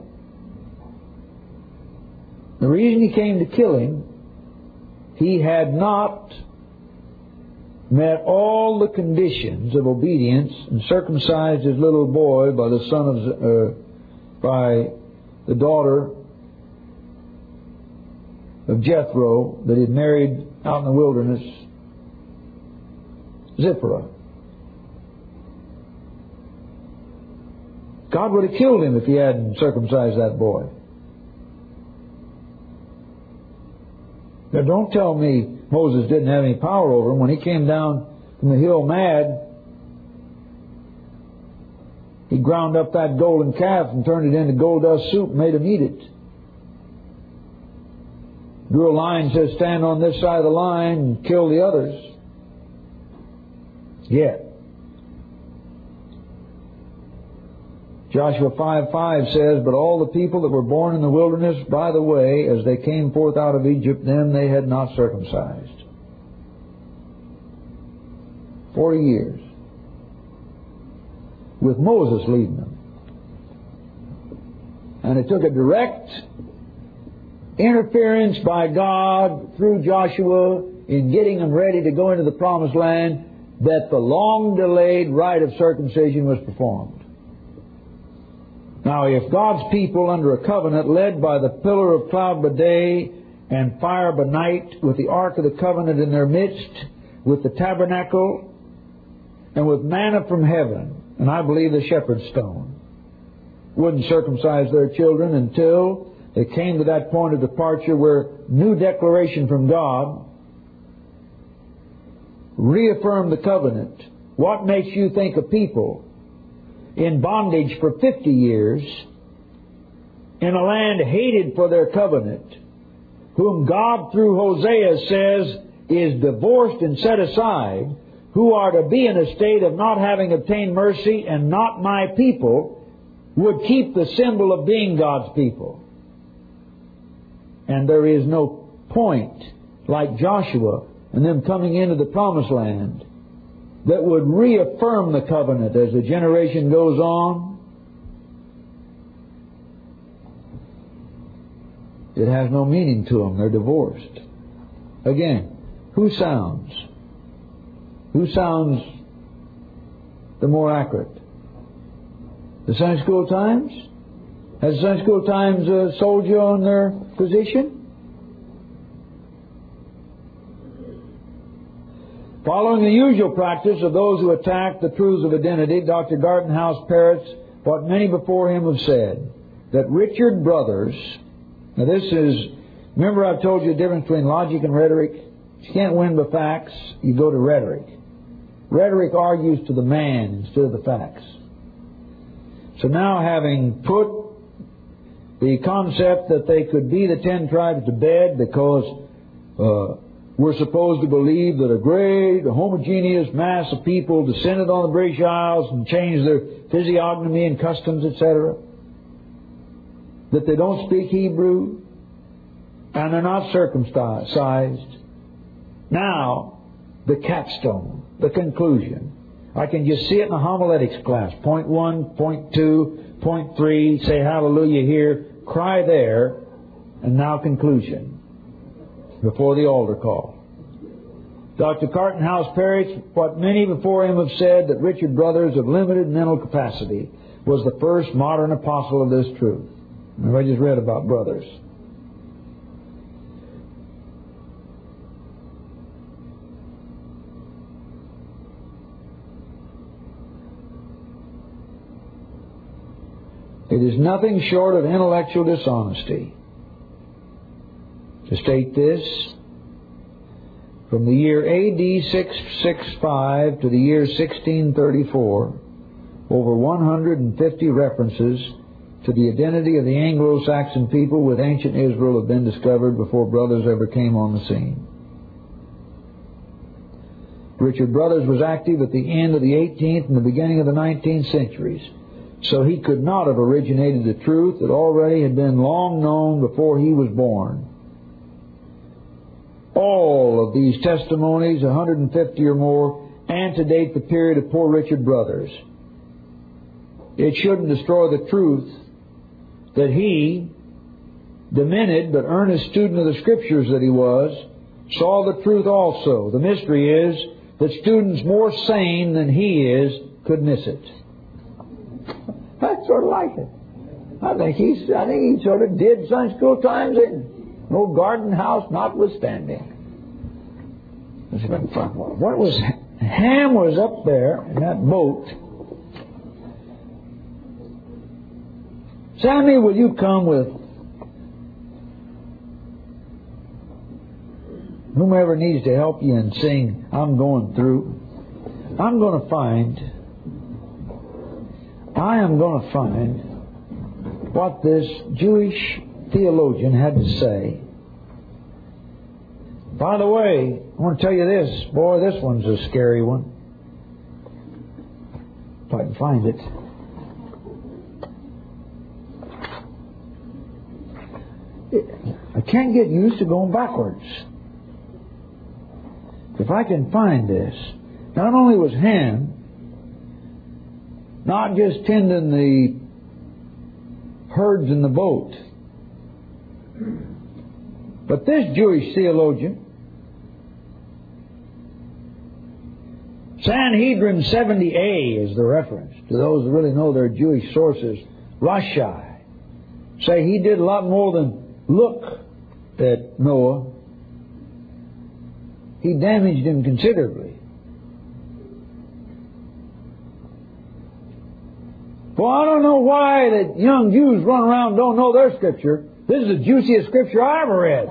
The reason He came to kill him, he had not met all the conditions of obedience and circumcised his little boy by the daughter of Jethro that he had married out in the wilderness, Zipporah. God would have killed him if he hadn't circumcised that boy. Now, don't tell me Moses didn't have any power over him. When he came down from the hill mad, he ground up that golden calf and turned it into gold dust soup and made him eat it. Drew a line, says stand on this side of the line and kill the others. Yeah. Joshua 5:5 says, but all the people that were born in the wilderness by the way, as they came forth out of Egypt, them they had not circumcised. 40 years. With Moses leading them. And it took a direct interference by God through Joshua in getting them ready to go into the promised land that the long-delayed rite of circumcision was performed. Now, if God's people under a covenant led by the pillar of cloud by day and fire by night, with the ark of the covenant in their midst, with the tabernacle, and with manna from heaven, and I believe the shepherd's stone, wouldn't circumcise their children until they came to that point of departure where new declaration from God reaffirmed the covenant. What makes you think of people in bondage for 50 years in a land hated for their covenant, whom God through Hosea says is divorced and set aside, who are to be in a state of not having obtained mercy and not my people, would keep the symbol of being God's people? And there is no point like Joshua and them coming into the promised land that would reaffirm the covenant as the generation goes on. It has no meaning to them. They're divorced. Again, who sounds the more accurate? The Sunday School Times? Has the Sunday School Times sold you on their position? Following the usual practice of those who attack the truths of identity, Dr. Gartenhouse parrots what many before him have said, that Richard Brothers, now this is, remember I've told you the difference between logic and rhetoric? If you can't win by facts, you go to rhetoric. Rhetoric argues to the man instead of the facts. So now, having put the concept that they could be the 10 tribes to bed because we're supposed to believe that a great homogeneous mass of people descended on the British Isles and changed their physiognomy and customs, etc., that they don't speak Hebrew and they're not circumcised. Now, the capstone, the conclusion. I can just see it in the homiletics class. Point 1, point 2, point 3, say hallelujah here, cry there, and now conclusion before the altar call. Dr. Gartenhouse parrots what many before him have said, that Richard Brothers of limited mental capacity was the first modern apostle of this truth. Remember, I just read about Brothers. It is nothing short of intellectual dishonesty to state this. From the year A.D. 665 to the year 1634, over 150 references to the identity of the Anglo-Saxon people with ancient Israel have been discovered before Brothers ever came on the scene. Richard Brothers was active at the end of the 18th and the beginning of the 19th centuries. So he could not have originated the truth that already had been long known before he was born. All of these testimonies, 150 or more, antedate the period of poor Richard Brothers. It shouldn't destroy the truth that he, demented but earnest student of the Scriptures that he was, saw the truth also. The mystery is that students more sane than he is could miss it. I sort of like it. I think he sort of did Sunday school times in no garden house notwithstanding. It's been fun. What was Ham was up there in that boat. Sammy, will you come with whomever needs to help you and sing I'm Going Through? I am going to find what this Jewish theologian had to say. By the way, I want to tell you this. Boy, this one's a scary one. If I can find it. I can't get used to going backwards. If I can find this, not only was Ham not just tending the herds in the boat, but this Jewish theologian, Sanhedrin 70a is the reference to those who really know their Jewish sources. Rashi say he did a lot more than look at Noah. He damaged him considerably. Well, I don't know why that young Jews run around and don't know their Scripture. This is the juiciest Scripture I ever read.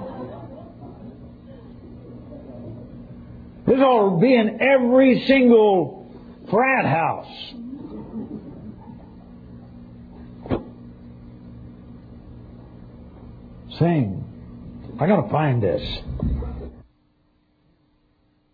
This ought to be in every single frat house. Sing. I gotta find this.